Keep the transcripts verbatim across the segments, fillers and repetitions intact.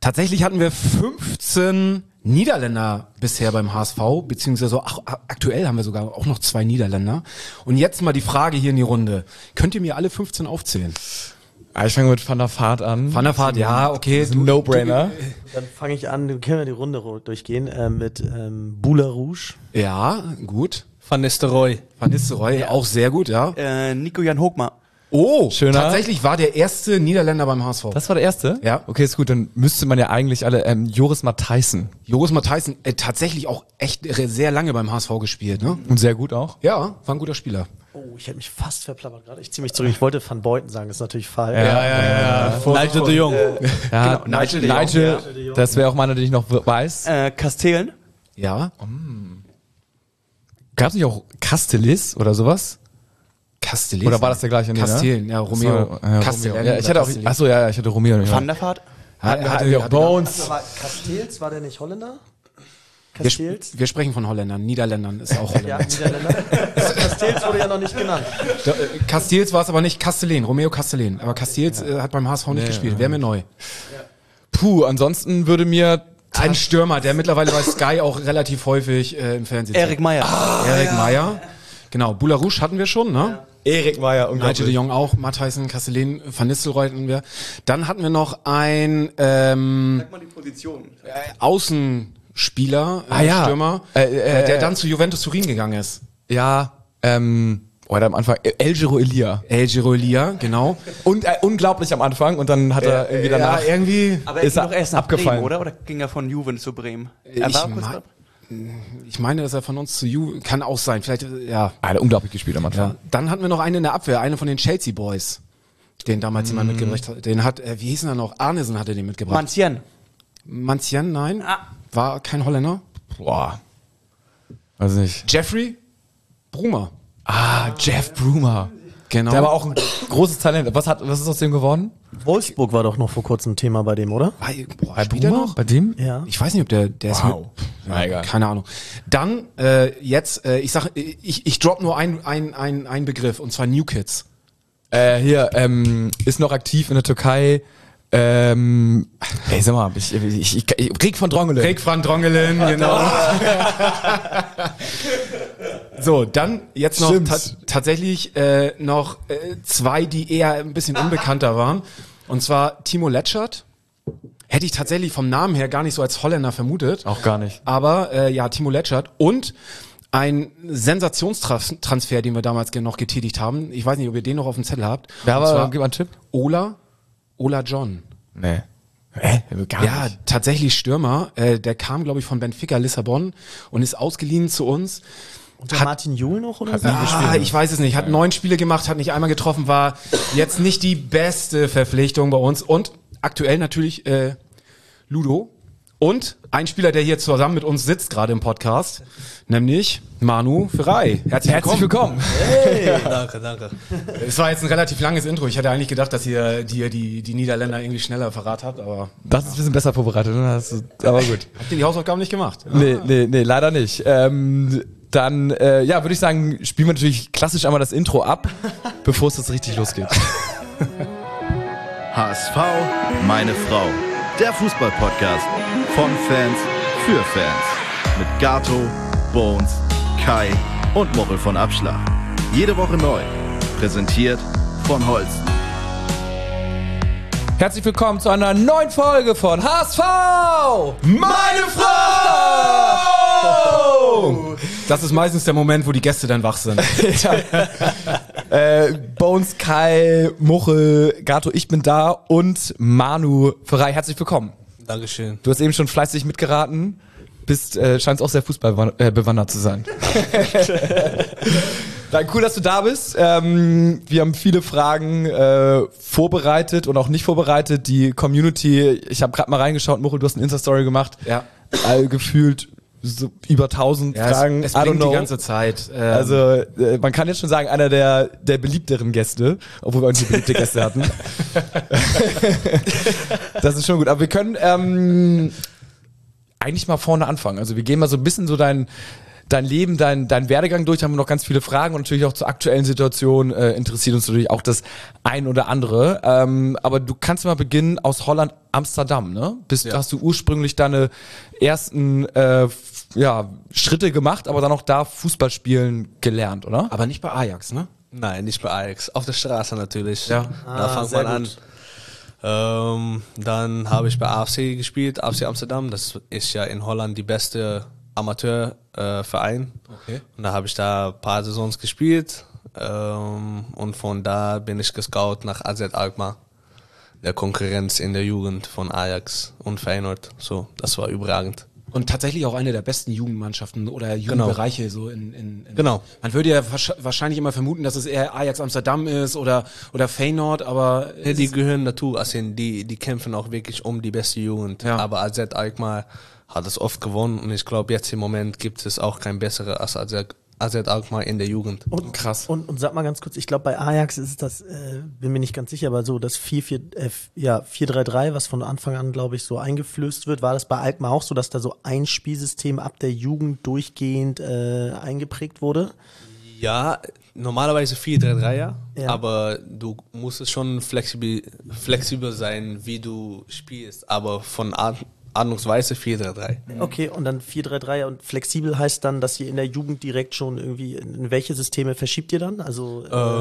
Tatsächlich hatten wir fünfzehn Niederländer bisher beim H S V, beziehungsweise ach, aktuell haben wir sogar auch noch zwei Niederländer. Und jetzt mal die Frage hier in die Runde. Könnt ihr mir alle fünfzehn aufzählen? Ja, ich fange mit Van der Vaart an. Van der Vaart, ja, okay. Das ist ein No-Brainer. Dann fange ich an, wir können ja die Runde durchgehen, äh, mit ähm, Boula Rouge. Ja, gut. Van Nistelrooy. Van Nistelrooy, ja. Auch sehr gut, ja. Äh, Nico-Jan Hoogma. Oh, Schöner. Tatsächlich war der erste Niederländer beim H S V. Das war der erste? Ja. Okay, ist gut, dann müsste man ja eigentlich alle, ähm, Joris Matthijssen. Joris Matthijssen, äh, tatsächlich auch echt sehr lange beim H S V gespielt, ne? Und sehr gut auch. Ja, war ein guter Spieler. Oh, ich hätte mich fast verplappert gerade. Ich ziehe mich zurück. Ich wollte Van Beuten sagen, das ist natürlich falsch. Ja, ja, ja. ja. Nigel de Jong. Ja, Genau, Nigel de Jong, Nigel, ja. das wäre auch meiner, den ich noch weiß. Äh, Kastelen. Ja. Gab es nicht auch Castellis oder sowas? Castells. Oder war das der gleiche? Nee, Castelen, ne? ja, Romeo. Das war, äh, Castells. Romeo. Ja, ich hatte auch, achso, ja, ja, ich hatte Romeo. Van der Vaart. Hatte, hatte hatte- auch hatte- Bones. Aber Castells, war der nicht Holländer? Wir, Castells? sp- wir sprechen von Holländern, Niederländern ist auch Ja, Holländer. Niederländer. Castells wurde ja noch nicht genannt. Da, äh, Castells war es aber nicht Castellin, Romeo Castellin. Aber Castells äh, hat beim H S V nicht gespielt, wäre mir neu. Puh, ansonsten würde mir Ein Stürmer, der mittlerweile bei Sky auch relativ häufig äh, im Fernsehen ist. Erik Meyer. Erik Meyer. Genau, Boula Rouge hatten wir schon, ne? Erik Meyer, Nigel de Jong auch, Matthijssen, Castellin, Van Nistelrooy hatten wir. Dann hatten wir noch ein ähm, Sag mal die Position. äh, Außenspieler, äh, Ah, ja. Stürmer, Äh, äh, äh, der äh, dann zu Juventus Turin gegangen ist. Ja, ähm, oder am Anfang, El Giro Elia. El Giro Elia, genau. Und äh, unglaublich am Anfang und dann hat er irgendwie danach. Ja, irgendwie. Aber er Ist ging er doch erst nach abgefallen? Bremen, oder? Oder ging er von Juve zu Bremen? Er Ich war kurz mein- da? Ich meine, dass er von uns zu Ju, kann auch sein. Vielleicht, äh, ja. Ah, der unglaublich gespielt am Anfang. ja. Dann hatten wir noch einen in der Abwehr, einen von den Chelsea Boys, den damals jemand mitgebracht hat. Den hat, äh, wie hieß denn er noch? Arnesen hatte den mitgebracht. Mancienne. Mancienne, nein. Ah. War kein Holländer. Boah. Weiß nicht. Jeffrey Brumer. Ah, Jeff Brumer. Genau. Der war auch ein großes Talent. Was hat, was ist aus dem geworden? Wolfsburg war doch noch vor kurzem Thema bei dem, oder? Bei, boah, Bei spielt er Brumer? noch? Bei dem? Ja. Ich weiß nicht, ob der, der ist Wow. mit, Na, egal. keine Ahnung. Dann, äh, jetzt, äh, ich sag, ich, ich drop nur ein, ein, ein, ein Begriff, und zwar New Kids. Äh, hier, ähm, ist noch aktiv in der Türkei. Ähm, ey, sag mal, ich, ich, ich, ich Rick von Drongelen. Rick van Drongelen, genau. So, dann jetzt noch Stimmt. ta tatsächlich äh, noch äh, zwei, die eher ein bisschen unbekannter waren. Und zwar Timo Letschert. Hätte ich tatsächlich vom Namen her gar nicht so als Holländer vermutet. Auch gar nicht. Aber äh, ja, Timo Letschert und ein Sensationstransfer, den wir damals ge- noch getätigt haben. Ich weiß nicht, ob ihr den noch auf dem Zettel habt. Ja, Und aber zwar gib mal einen Tipp. Ola, Ola John. Nee. Hä? Gar Ja, nicht. tatsächlich Stürmer. Äh, der kam, glaube ich, von Benfica Lissabon und ist ausgeliehen zu uns. Und der Hat- Martin Jul noch oder hat so? nie Ah, ich weiß es nicht. Hat neun Spiele gemacht, hat nicht einmal getroffen, war jetzt nicht die beste Verpflichtung bei uns. Und aktuell natürlich äh, Ludo. Und ein Spieler, der hier zusammen mit uns sitzt, gerade im Podcast, nämlich Manu Ferrei. Herzlich, Herzlich willkommen. Hey, danke, danke. Es war jetzt ein relativ langes Intro. Ich hätte eigentlich gedacht, dass ihr die, die, die Niederländer irgendwie schneller verraten habt, aber Das ist ein bisschen besser vorbereitet, ne? Das ist, aber gut. habt ihr die Hausaufgaben nicht gemacht? Nee, nee, nee, leider nicht. Ähm, dann, äh, ja, würde ich sagen, spielen wir natürlich klassisch einmal das Intro ab, bevor es jetzt richtig losgeht. H S V, meine Frau. Der Fußball-Podcast von Fans für Fans. Mit Gato, Bones, Kai und Mochel von Abschlag. Jede Woche neu. Präsentiert von Holsten. Herzlich willkommen zu einer neuen Folge von H S V! Meine Frau! Das ist meistens der Moment, wo die Gäste dann wach sind. äh, Bones, Kai, Muchel, Gato, ich bin da und Manu Ferrei. Herzlich willkommen. Dankeschön. Du hast eben schon fleißig mitgeraten, bist, äh, scheinst auch sehr fußballbewandert zu sein. Dann cool, dass du da bist. Ähm, wir haben viele Fragen äh, vorbereitet und auch nicht vorbereitet. Die Community, ich habe gerade mal reingeschaut, Muchel, du hast eine Insta-Story gemacht. Ja. All gefühlt so über tausend Ja, Fragen. es, es I don't blinkt die know. ganze Zeit. Ähm, Also äh, man kann jetzt schon sagen, einer der, der beliebteren Gäste, obwohl wir auch nicht beliebte Gäste hatten. Das ist schon gut. Aber wir können ähm, eigentlich mal vorne anfangen. Also wir gehen mal so ein bisschen so dein, dein Leben, dein, dein Werdegang durch, haben wir noch ganz viele Fragen und natürlich auch zur aktuellen Situation äh, interessiert uns natürlich auch das ein oder andere. Ähm, aber du kannst mal beginnen aus Holland, Amsterdam, ne? Bist, Ja. Hast du ursprünglich deine ersten äh, f- ja, Schritte gemacht, aber dann auch da Fußball spielen gelernt, oder? Aber nicht bei Ajax, ne? Nein, nicht bei Ajax. Auf der Straße natürlich. Ja. Da Ah, fängt sehr man an. gut. Ähm, dann habe ich bei A F C gespielt, A F C Amsterdam. Das ist ja in Holland die beste Amateurverein. Äh, Verein. Okay. Und da habe ich da ein paar Saisons gespielt. Ähm, und von da bin ich gescout nach A Z Alkmaar. Der Konkurrenz in der Jugend von Ajax und Feyenoord. So, das war überragend. Und tatsächlich auch eine der besten Jugendmannschaften oder Jugendbereiche so in, in, in Genau. Man würde ja wahrsch- wahrscheinlich immer vermuten, dass es eher Ajax Amsterdam ist oder oder Feyenoord, aber Ja, die gehören dazu, also die, die kämpfen auch wirklich um die beste Jugend. Ja. Aber A Z Alkmaar hat es oft gewonnen und ich glaube, jetzt im Moment gibt es auch kein bessere als A Z, A Z Alkmaar in der Jugend. Und, krass. Und, und sag mal ganz kurz, ich glaube bei Ajax ist es das, äh, bin mir nicht ganz sicher, aber so das vier vier, äh, ja, vier drei drei, was von Anfang an, glaube ich, so eingeflößt wird, war das bei Alkmaar auch so, dass da so ein Spielsystem ab der Jugend durchgehend äh, eingeprägt wurde? Ja, normalerweise vier drei drei, ja. Ja. Aber du musst es schon flexibel, flexibel sein, wie du spielst. Aber von Art, Ordnungsweise vier drei drei. Okay, und dann vier drei drei und flexibel heißt dann, dass ihr in der Jugend direkt schon irgendwie, in welche Systeme verschiebt ihr dann? Also äh,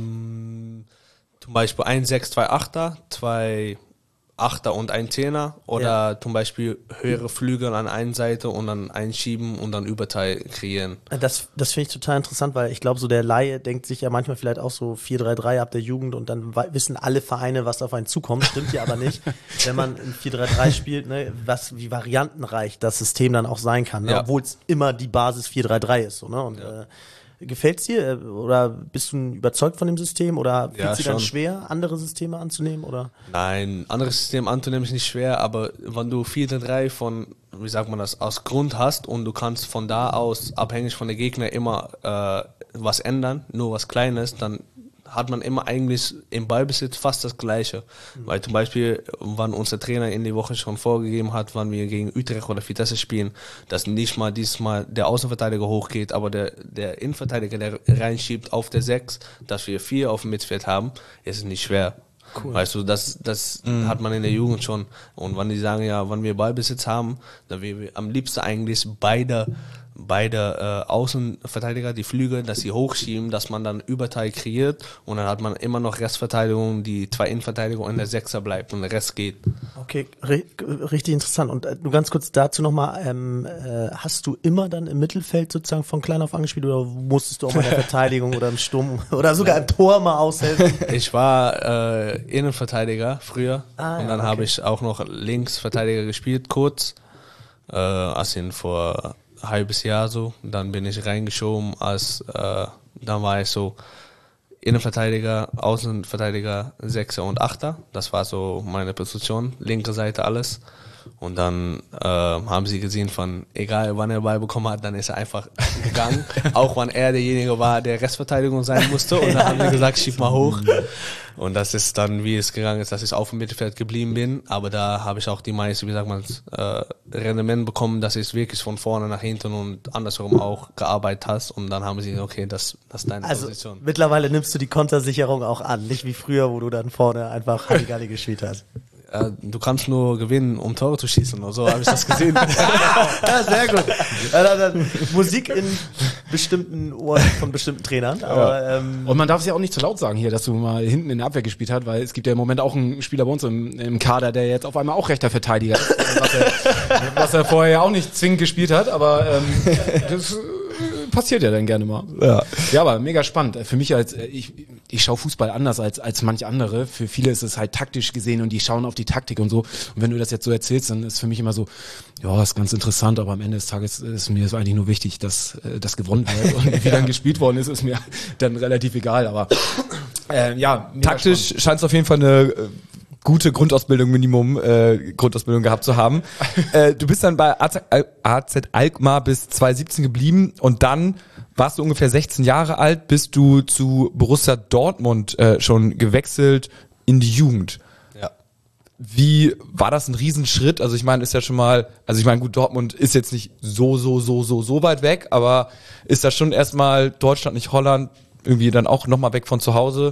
Ähm, zum Beispiel ein sechs zwei achter, zwei Achter und ein Zehner oder Ja. zum Beispiel höhere Flügel an einer Seite und dann einschieben und dann Überteil kreieren. Das, das finde ich total interessant, weil ich glaube, so der Laie denkt sich ja manchmal vielleicht auch so vier drei drei ab der Jugend und dann wei- wissen alle Vereine, was auf einen zukommt. Stimmt ja aber nicht. Wenn man in vier drei drei spielt, ne, was, wie variantenreich das System dann auch sein kann, ne? Ja. Obwohl es immer die Basis vier drei drei ist. So, ne? Und äh, gefällt es dir äh, oder bist du überzeugt von dem System oder fällt Ja, es dir dann schon. schwer, andere Systeme anzunehmen? Oder? Nein, anderes System anzunehmen ist nicht schwer, aber wenn du vier drei drei von, wie sagt man das, aus Grund hast und du kannst von da aus, abhängig von der Gegner, immer äh, was ändern, nur was Kleines, dann hat man immer eigentlich im Ballbesitz fast das Gleiche. Mhm. Weil zum Beispiel, wann unser Trainer in die Woche schon vorgegeben hat, wann wir gegen Utrecht oder Vitesse spielen, dass nicht mal diesmal der Außenverteidiger hochgeht, aber der, der Innenverteidiger, der reinschiebt auf der sechs, dass wir vier auf dem Mittelfeld haben, ist es nicht schwer. Cool. Weißt du, das, das mhm. hat man in der Jugend schon. Und wenn die sagen, ja, wenn wir Ballbesitz haben, dann wir, wir am liebsten eigentlich beide beide äh, Außenverteidiger, die Flügel, dass sie hochschieben, dass man dann Überteil kreiert und dann hat man immer noch Restverteidigung, die zwei Innenverteidiger und der Sechser bleibt und der Rest geht. Okay, ri- richtig interessant. Und äh, nur ganz kurz dazu nochmal, ähm, äh, hast du immer dann im Mittelfeld sozusagen von klein auf angespielt oder musstest du auch mal in der Verteidigung oder im Sturm oder sogar im Tor mal aushelfen? Ich war äh, Innenverteidiger früher Ah, und ja, dann okay. habe ich auch noch Linksverteidiger gespielt, kurz, äh, also in vor ein halbes Jahr so. Dann bin ich reingeschoben als, äh, dann war ich so Innenverteidiger, Außenverteidiger, Sechser und Achter. Das war so meine Position, linke Seite alles. Und dann äh, haben sie gesehen von, egal wann er Ball bekommen hat, dann ist er einfach gegangen. Auch wann er derjenige war, der Restverteidigung sein musste. Und dann haben sie gesagt, schieb mal hoch. Und das ist dann, wie es gegangen ist, dass ich auf dem Mittelfeld geblieben bin. Aber da habe ich auch die meiste, wie sagt man, äh, Rendement bekommen, dass ich wirklich von vorne nach hinten und andersherum auch gearbeitet hast. Und dann haben sie gesagt, okay, das, das ist deine Also Position. mittlerweile nimmst du die Kontersicherung auch an, nicht wie früher, wo du dann vorne einfach Halligalli gespielt hast. Äh, du kannst nur gewinnen, um Tore zu schießen. Oder so habe ich das gesehen. Ja, sehr gut. Ja, dann, dann Musik in bestimmten Ohren von bestimmten Trainern. Aber ähm, Und man darf es ja auch nicht zu laut sagen hier, dass du mal hinten in der Abwehr gespielt hast, weil es gibt ja im Moment auch einen Spieler bei uns im, im Kader, der jetzt auf einmal auch rechter Verteidiger ist, was er, was er vorher ja auch nicht zwingend gespielt hat, aber ähm, das äh, passiert ja dann gerne mal. Ja. Ja, aber mega spannend. Für mich als, äh, ich, ich schaue Fußball anders als, als manch andere. Für viele ist es halt taktisch gesehen und die schauen auf die Taktik und so. Und wenn du das jetzt so erzählst, dann ist für mich immer so, ja, ist ganz interessant, aber am Ende des Tages ist mir so eigentlich nur wichtig, dass äh, das gewonnen wird und wie dann gespielt worden ist, ist mir dann relativ egal, aber äh, ja, mega Taktisch spannend. scheint es auf jeden Fall eine äh, gute Grundausbildung, Minimum äh, Grundausbildung gehabt zu haben. äh, du bist dann bei A Z, Al- A Z Alkmaar bis zwanzig siebzehn geblieben und dann warst du ungefähr sechzehn Jahre alt, bist du zu Borussia Dortmund äh, schon gewechselt in die Jugend. Ja. wie war das ein Riesenschritt? Also ich meine, ist ja schon mal, also ich meine, gut, Dortmund ist jetzt nicht so, so, so, so, so weit weg, aber ist das schon erstmal Deutschland, nicht Holland, irgendwie dann auch nochmal weg von zu Hause?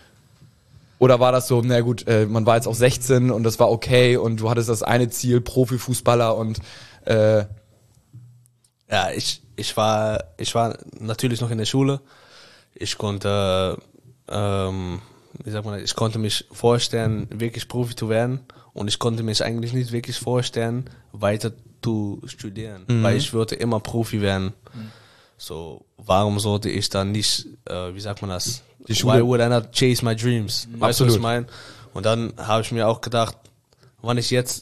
Oder war das so, na gut, äh, man war jetzt auch sechzehn und das war okay und du hattest das eine Ziel, Profifußballer und äh, Ja, ich, ich war, ich war natürlich noch in der Schule. Ich konnte, ähm, wie sagt man, ich konnte mich vorstellen, wirklich Profi zu werden. Und ich konnte mich eigentlich nicht wirklich vorstellen, weiter zu studieren, mhm. weil ich wollte immer Profi werden. Mhm. So, warum sollte ich dann nicht, äh, wie sagt man das? Die Schule. Why would I not chase my dreams? Mhm. Weißt du, was ich meine? Und dann habe ich mir auch gedacht, wann ich jetzt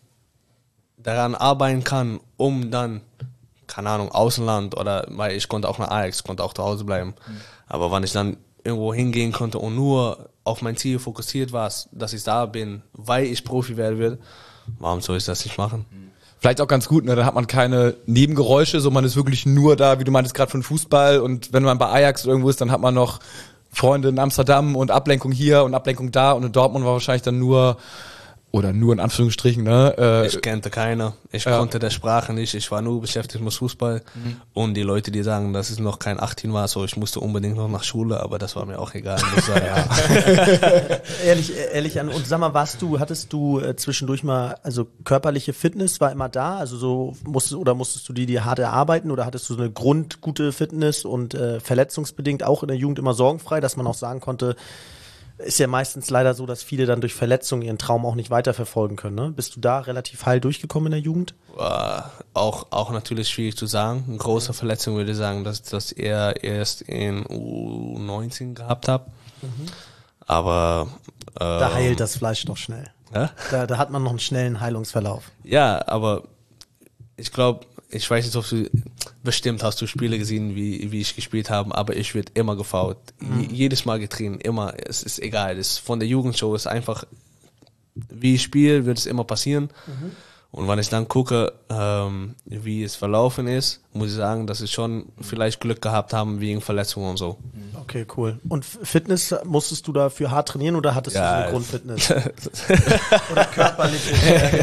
daran arbeiten kann, um dann, keine Ahnung, Außenland oder, weil ich konnte auch nach Ajax, konnte auch zu Hause bleiben. Mhm. Aber wann ich dann irgendwo hingehen konnte und nur auf mein Ziel fokussiert war, dass ich da bin, weil ich Profi werden will, warum soll ich das nicht machen? Vielleicht auch ganz gut, ne? Dann hat man keine Nebengeräusche, so man ist wirklich nur da, wie du meintest, gerade von Fußball und wenn man bei Ajax irgendwo ist, dann hat man noch Freunde in Amsterdam und Ablenkung hier und Ablenkung da und in Dortmund war wahrscheinlich dann nur, oder nur in Anführungsstrichen, ne? Äh, ich kannte keiner, ich ja. konnte der Sprache nicht, ich war nur beschäftigt mit Fußball mhm. und die Leute, die sagen, dass es noch kein achtzehn war, so ich musste unbedingt noch nach Schule, aber das war mir auch egal. Muss sagen, ja. ehrlich, ehrlich an und sag mal, warst du, hattest du äh, zwischendurch mal, also körperliche Fitness war immer da, also so musstest oder musstest du die dir hart erarbeiten oder hattest du so eine grundgute Fitness und äh, verletzungsbedingt auch in der Jugend immer sorgenfrei, dass man auch sagen konnte, ist ja meistens leider so, dass viele dann durch Verletzungen ihren Traum auch nicht weiterverfolgen können. Ne? Bist du da relativ heil durchgekommen in der Jugend? Uh, auch, auch natürlich schwierig zu sagen. Eine große Verletzung würde ich sagen, dass ich das eher erst in U neunzehn gehabt habe. Mhm. Aber ähm, da heilt das Fleisch doch schnell. Ja? Da, da hat man noch einen schnellen Heilungsverlauf. Ja, aber ich glaube, ich weiß nicht, ob du, bestimmt hast du Spiele gesehen, wie, wie ich gespielt habe, aber ich werde immer gefoult. Mhm. Jedes Mal getreten, immer. Es ist egal. Das von der Jugendshow ist einfach, wie ich spiele, wird es immer passieren. Mhm. Und wenn ich dann gucke, ähm, wie es verlaufen ist, muss ich sagen, dass ich schon vielleicht Glück gehabt habe wegen Verletzungen und so. Okay, cool. Und Fitness, musstest du dafür hart trainieren oder hattest ja, du so eine Grundfitness? Oder körperliche?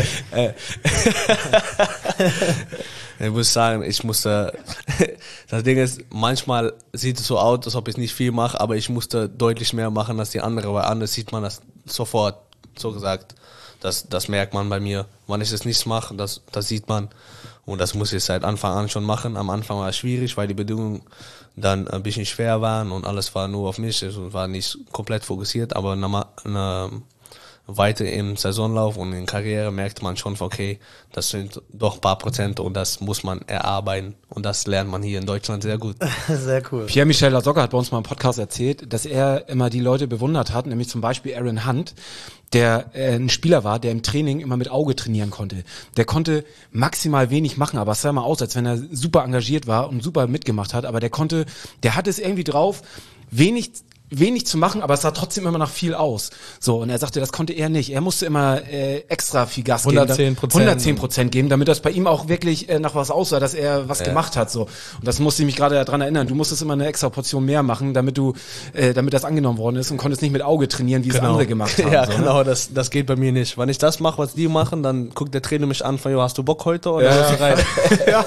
Ich muss sagen, ich musste, das Ding ist, manchmal sieht es so aus, als ob ich nicht viel mache, aber ich musste deutlich mehr machen als die anderen, weil anders sieht man das sofort, so gesagt. Das, das merkt man bei mir. Wenn ich das nicht mache, das, das sieht man. Und das muss ich seit Anfang an schon machen. Am Anfang war es schwierig, weil die Bedingungen dann ein bisschen schwer waren und alles war nur auf mich. Es war nicht komplett fokussiert, aber eine, eine, weiter im Saisonlauf und in Karriere merkt man schon, okay, das sind doch ein paar Prozent und das muss man erarbeiten und das lernt man hier in Deutschland sehr gut. Sehr cool. Pierre-Michel Lasogga hat bei uns mal im Podcast erzählt, dass er immer die Leute bewundert hat, nämlich zum Beispiel Aaron Hunt, der äh, ein Spieler war, der im Training immer mit Auge trainieren konnte. Der konnte maximal wenig machen, aber es sah mal aus, als wenn er super engagiert war und super mitgemacht hat, aber der konnte, der hat es irgendwie drauf, wenig wenig zu machen, aber es sah trotzdem immer noch viel aus. So, und er sagte, das konnte er nicht. Er musste immer äh, extra viel Gas geben. hundertzehn Prozent. hundertzehn Prozent geben, damit das bei ihm auch wirklich äh, nach was aussah, dass er was ja. gemacht hat. So. Und das musste ich mich gerade daran erinnern. Du musstest immer eine extra Portion mehr machen, damit du, äh, damit das angenommen worden ist und konntest nicht mit Auge trainieren, wie genau. es andere gemacht haben. Ja, so, genau, ne? das, das geht bei mir nicht. Wenn ich das mache, was die machen, dann guckt der Trainer mich an, von, jo, hast du Bock heute? Oder ja. du rein? ja.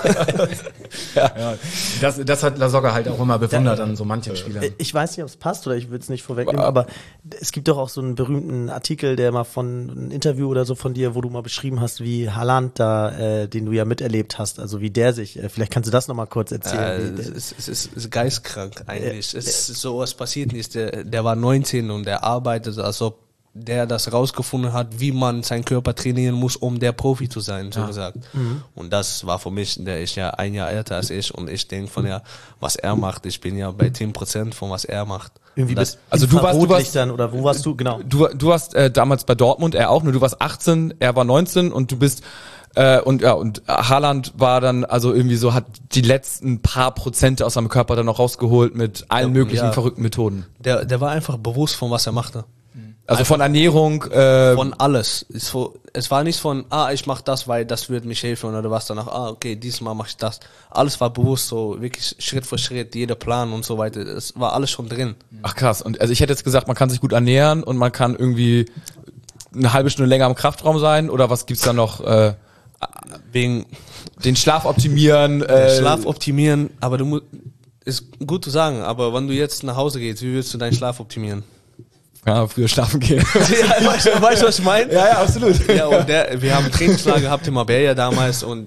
ja. ja. Das, das hat Lasogga halt auch immer bewundert ja. an so manchen Spielern. Ich weiß nicht, ob es passt oder ich will es nicht vorwegnehmen, aber es gibt doch auch so einen berühmten Artikel, der mal von, ein Interview oder so von dir, wo du mal beschrieben hast, wie Haaland da, äh, den du ja miterlebt hast, also wie der sich, äh, vielleicht kannst du das nochmal kurz erzählen. Äh, es, ist, es, ist, es ist geistkrank eigentlich. Äh, es ist so was passiert nicht. Der, der war neunzehn und der arbeitet, als ob der das rausgefunden hat, wie man seinen Körper trainieren muss, um der Profi zu sein, so ja. gesagt. Mhm. Und das war für mich, der ist ja ein Jahr älter als ich und ich denke von ja, was er macht, ich bin ja bei zehn Prozent von was er macht. Irgendwie das, also du warst, du warst dann, oder wo warst du, genau? Du, du warst äh, damals bei Dortmund, er auch, nur du warst achtzehn, er war neunzehn und du bist Äh, und ja, und Haaland war dann also irgendwie so, hat die letzten paar Prozente aus seinem Körper dann noch rausgeholt mit allen ja, möglichen ja. verrückten Methoden. Der, der war einfach bewusst von was er machte. Also von Ernährung, äh, von alles. Es, es war nicht von, ah, ich mach das, weil das wird mich helfen oder was danach, ah, okay, diesmal mach ich das. Alles war bewusst, so wirklich Schritt für Schritt, jeder Plan und so weiter. Es war alles schon drin. Ach krass. Und also ich hätte jetzt gesagt, man kann sich gut ernähren und man kann irgendwie eine halbe Stunde länger im Kraftraum sein oder was gibt's da noch? Äh, Wegen den Schlaf optimieren. äh, Äh, Schlaf optimieren, aber du musst, ist gut zu sagen, aber wenn du jetzt nach Hause gehst, wie willst du deinen Schlaf optimieren? Ja, früher schlafen gehen. ja, weißt, du, weißt du, was ich meine? ja, ja, absolut. Ja, und der, wir haben einen Trainingslager gehabt in Marbella damals und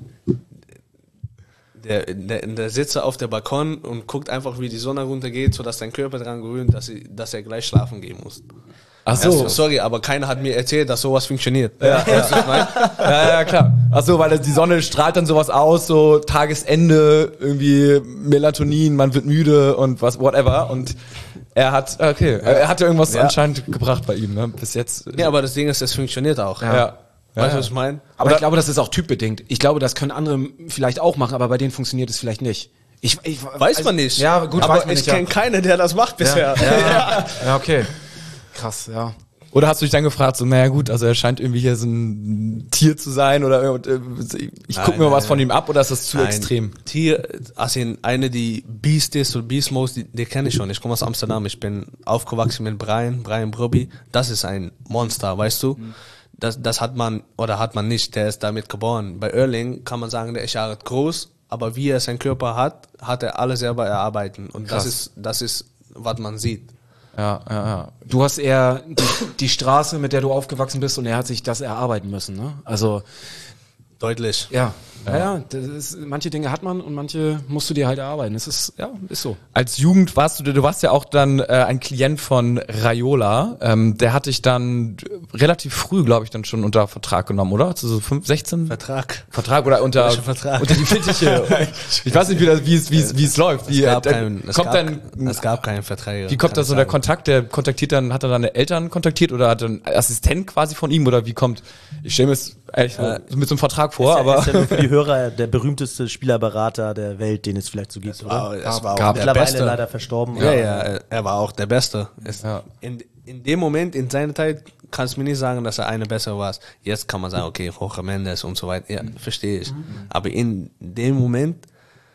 der, der, der sitzt auf der Balkon und guckt einfach, wie die Sonne runtergeht, sodass dein Körper daran gewöhnt, dass, sie, dass er gleich schlafen gehen muss. Ach Ja, so. sorry, aber keiner hat mir erzählt, dass sowas funktioniert. Ja, ja. ja, ja, klar. Ach so, weil das, die Sonne strahlt dann sowas aus, so Tagesende, irgendwie Melatonin, man wird müde und was, whatever. Und er hat, okay, er hat ja irgendwas Ja. anscheinend gebracht bei ihm, ne? Bis jetzt. Ja, aber das Ding ist, es funktioniert auch. ja. ja. Weißt du, ja. was ich meine? Aber ich glaube, das ist auch typbedingt. Ich glaube, das können andere vielleicht auch machen, aber bei denen funktioniert es vielleicht nicht. Ich, ich, Weiß also- man nicht. Ja, gut, aber weiß man ich nicht. kenne Ja. keinen, der das macht bisher. Ja, ja, ja, okay. Krass, ja. Oder hast du dich dann gefragt, so, naja gut, also er scheint irgendwie hier so ein Tier zu sein oder und, äh, ich gucke Nein, mir nein, was von nein. ihm ab oder ist das zu Nein. extrem? Tier, also in eine, die Beast ist oder Beast Mode, die, die kenne ich schon. Ich komme aus Amsterdam, ich bin aufgewachsen mit Brian, Brian Brobby. Das ist ein Monster, weißt du? Das, das hat man oder hat man nicht, der ist damit geboren. Bei Erling kann man sagen, der ist ja groß, aber wie er seinen Körper hat, hat er alles selber erarbeiten. Und das Krass. ist, das ist, was man sieht. Ja, ja, ja. Du hast eher die, die Straße, mit der du aufgewachsen bist, und er hat sich das erarbeiten müssen, ne? Also, Deutlich. ja. Ja, ja, das ist, manche Dinge hat man und manche musst du dir halt erarbeiten. Das ist, ja, ist so. Als Jugend warst du, du warst ja auch dann äh, ein Klient von Raiola. Ähm, der hat dich dann relativ früh, glaube ich, dann schon unter Vertrag genommen, oder? Also so fünf, sechzehn? Vertrag. Vertrag oder unter, Welcher Vertrag? unter die Fittiche. Ich weiß nicht, wie das, wie es, wie es, wie es läuft. Wie, Es gab, äh, keinen, es, kommt gab, dann, es gab keinen Vertrag. wie kommt kann da so ich der sagen. Kontakt? Der kontaktiert dann, hat er dann Eltern kontaktiert oder hat er einen Assistent quasi von ihm oder wie kommt? Ich stelle mir es ehrlich Äh, so mit so einem Vertrag vor, Ist ja, aber ist ja nur für die Hörer der berühmteste Spielerberater der Welt, den es vielleicht so gibt, War, oder? es war auch Gab- der Mittlerweile Beste. leider verstorben. Ja, ja, er- er war auch der Beste. Es, Ja. in, in dem Moment, in seiner Zeit, kannst du mir nicht sagen, dass er eine bessere war. Jetzt kann man sagen, okay, Jorge Mendes und so weiter. Ja, verstehe ich. Aber in dem Moment,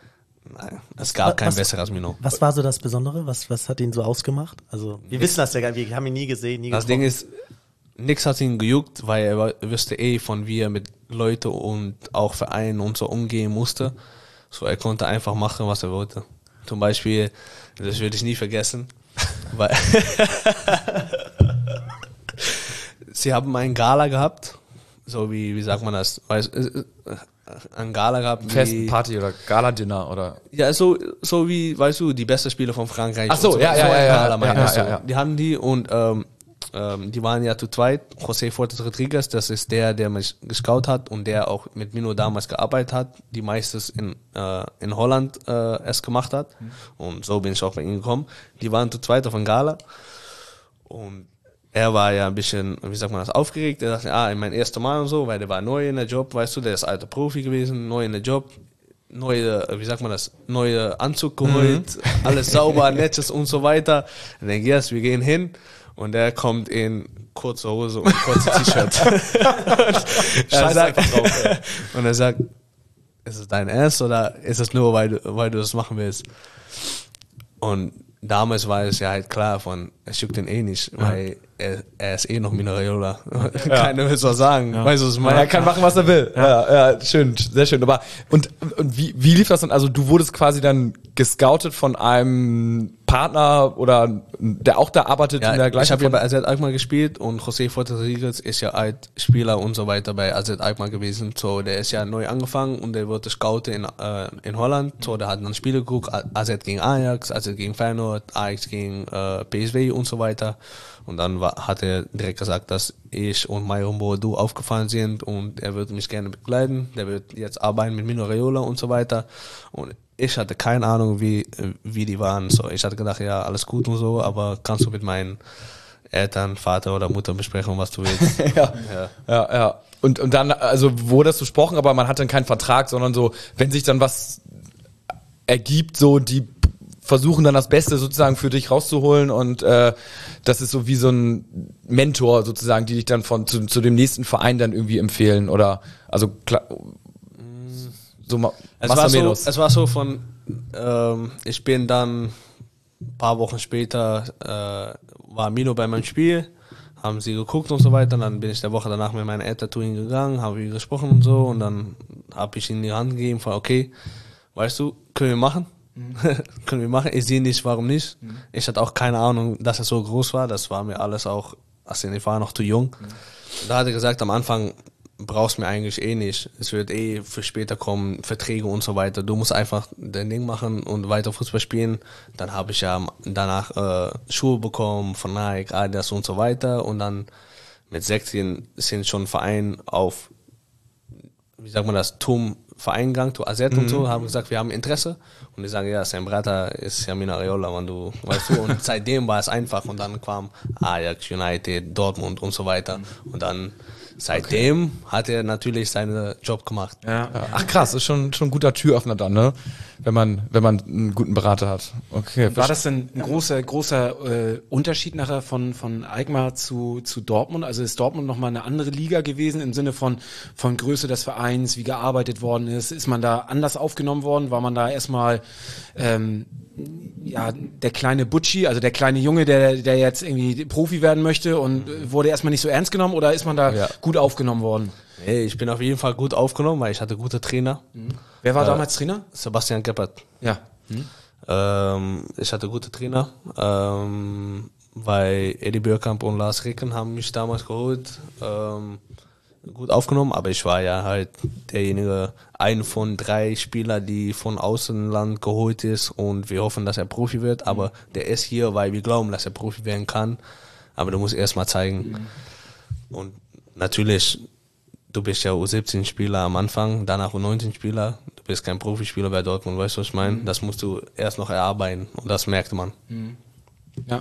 nein, es gab Was- kein was- besserer als Mino. Was war so das Besondere? Was, was hat ihn so ausgemacht? Also, wir wissen das ja gar nicht, wir haben ihn nie gesehen, nie Das getroffen. Ding ist, nix hat ihn gejuckt, weil er wa- wusste eh, von wie er mit Leuten und auch Vereinen und so umgehen musste. So, er konnte einfach machen, was er wollte. Zum Beispiel, das werde ich nie vergessen, weil sie haben einen Gala gehabt, so wie, wie sagt man das, weiß, äh, äh, ein Gala gehabt. wie- Festparty oder Gala-Dinner oder. ja, so, so wie, weißt du, die besten Spieler von Frankreich. Ach so, und ja, so ja, ein ja, ja, Gala, ja, meine ja, ich so. ja, ja. Die haben die und ähm, ähm, die waren ja zu zweit. José Fortes Rodriguez, das ist der, der mich gescout hat und der auch mit Mino damals gearbeitet hat, die meistens in, äh, in Holland äh, es gemacht hat. Und so bin ich auch bei ihm gekommen. Die waren zu zweit auf einem Gala und er war ja ein bisschen, wie sagt man das, aufgeregt. Er dachte, ah, mein erster Mal und so, weil der war neu in der Job, weißt du, der ist alter Profi gewesen, neu in der Job, neue, wie sagt man das, neue Anzug geholt, alles sauber, nettes und so weiter. Und dann yes, wir gehen hin und er kommt in kurze Hose und kurze T-Shirt. Er sagt- und er sagt, ist es dein Ernst oder ist es nur, weil du, weil du das machen willst? Und damals war es ja halt klar von, es juckt ihn eh nicht, weil er, er ist eh noch Mino Raiola. Keiner will was sagen. Weißt du, was ich meine? Er kann machen, was er will. Ja, ja, schön, sehr schön. Aber und, und wie, wie lief das dann? Also du wurdest quasi dann gescoutet von einem Partner oder der auch da arbeitet Ja, in der ich gleichen habe ja Firma? bei A Z Alkmaar gespielt und José Fortes Rodriguez ist ja alt Spieler und so weiter bei A Z Alkmaar gewesen. So, der ist ja neu angefangen und der wurde scoutet in, äh, in Holland. So, der hat dann Spiele geguckt, A Z gegen Ajax, A Z gegen Feyenoord, Ajax gegen äh, P S V und so weiter. Und dann war, hat er direkt gesagt, dass ich und Myron Boadu aufgefallen sind und er würde mich gerne begleiten. Der wird jetzt arbeiten mit Mino Raiola und so weiter. Und ich hatte keine Ahnung, wie, wie die waren. So, ich hatte gedacht, ja, alles gut und so, aber kannst du mit meinen Eltern, Vater oder Mutter besprechen, was du willst? ja. Ja. ja, ja. Und, und dann, also wurde das besprochen, aber man hat dann keinen Vertrag, sondern so, wenn sich dann was ergibt, so die versuchen dann das Beste sozusagen für dich rauszuholen und äh, das ist so wie so ein Mentor sozusagen, die dich dann von zu, zu dem nächsten Verein dann irgendwie empfehlen oder also klar, so ma, Es war, so, Massamenos. es war so von, ähm, ich bin dann ein paar Wochen später, äh, war Mino bei meinem Spiel, haben sie geguckt und so weiter. Dann bin ich der Woche danach mit meinen Eltern zu ihnen gegangen, habe wir gesprochen und so. Und dann habe ich ihnen die Hand gegeben von, okay, weißt du, können wir machen? Mhm. können wir machen. Ich sehe nicht, warum nicht. Mhm. Ich hatte auch keine Ahnung, dass es so groß war. Das war mir alles auch, also ich war noch zu jung. Mhm. Da hat er gesagt, am Anfang brauchst du mir eigentlich eh nicht. Es wird eh für später kommen, Verträge und so weiter. Du musst einfach dein Ding machen und weiter Fußball spielen. Dann habe ich ja danach äh, Schuhe bekommen von Nike, Adidas und so weiter. Und dann mit sechzehn sind schon Verein auf, wie sagt man das, Turm Verein gegangen, zu Azet mhm. und so, haben gesagt, wir haben Interesse. Und die sagen, ja, sein Bruder ist Yamin Areola, man, du, weißt du. Und seitdem war es einfach. Und dann kam Ajax, United, Dortmund und so weiter. Und dann seitdem okay. hat er natürlich seinen Job gemacht. Ja. Ach krass, ist schon schon ein guter Türöffner dann, ne? Wenn man wenn man einen guten Berater hat. Okay. War das denn ein großer großer äh, Unterschied nachher von von Alkmaar zu zu Dortmund? Also ist Dortmund noch mal eine andere Liga gewesen im Sinne von von Größe des Vereins, wie gearbeitet worden ist? Ist man da anders aufgenommen worden? War man da erstmal ähm, ja, der kleine Butschi, also der kleine Junge, der der jetzt irgendwie Profi werden möchte und äh, wurde erstmal nicht so ernst genommen, oder ist man da ja. gut aufgenommen worden? Nee, ich bin auf jeden Fall gut aufgenommen, weil ich hatte gute Trainer. Mhm. Wer war äh, damals Trainer? Sebastian Geppert. Ja. Mhm. Ähm, ich hatte gute Trainer, ähm, weil Eddie Bürkamp und Lars Ricken haben mich damals geholt. Ähm, gut aufgenommen, aber ich war ja halt derjenige, ein von drei Spieler, die von Außenland geholt ist, und wir hoffen, dass er Profi wird, aber der ist hier, weil wir glauben, dass er Profi werden kann, aber du musst erst mal zeigen. Mhm. Und natürlich, du bist ja U siebzehn Spieler am Anfang, danach U neunzehn Spieler, du bist kein Profispieler bei Dortmund, weißt du, was ich meine? Mhm. Das musst du erst noch erarbeiten, und das merkte man. Mhm. Ja.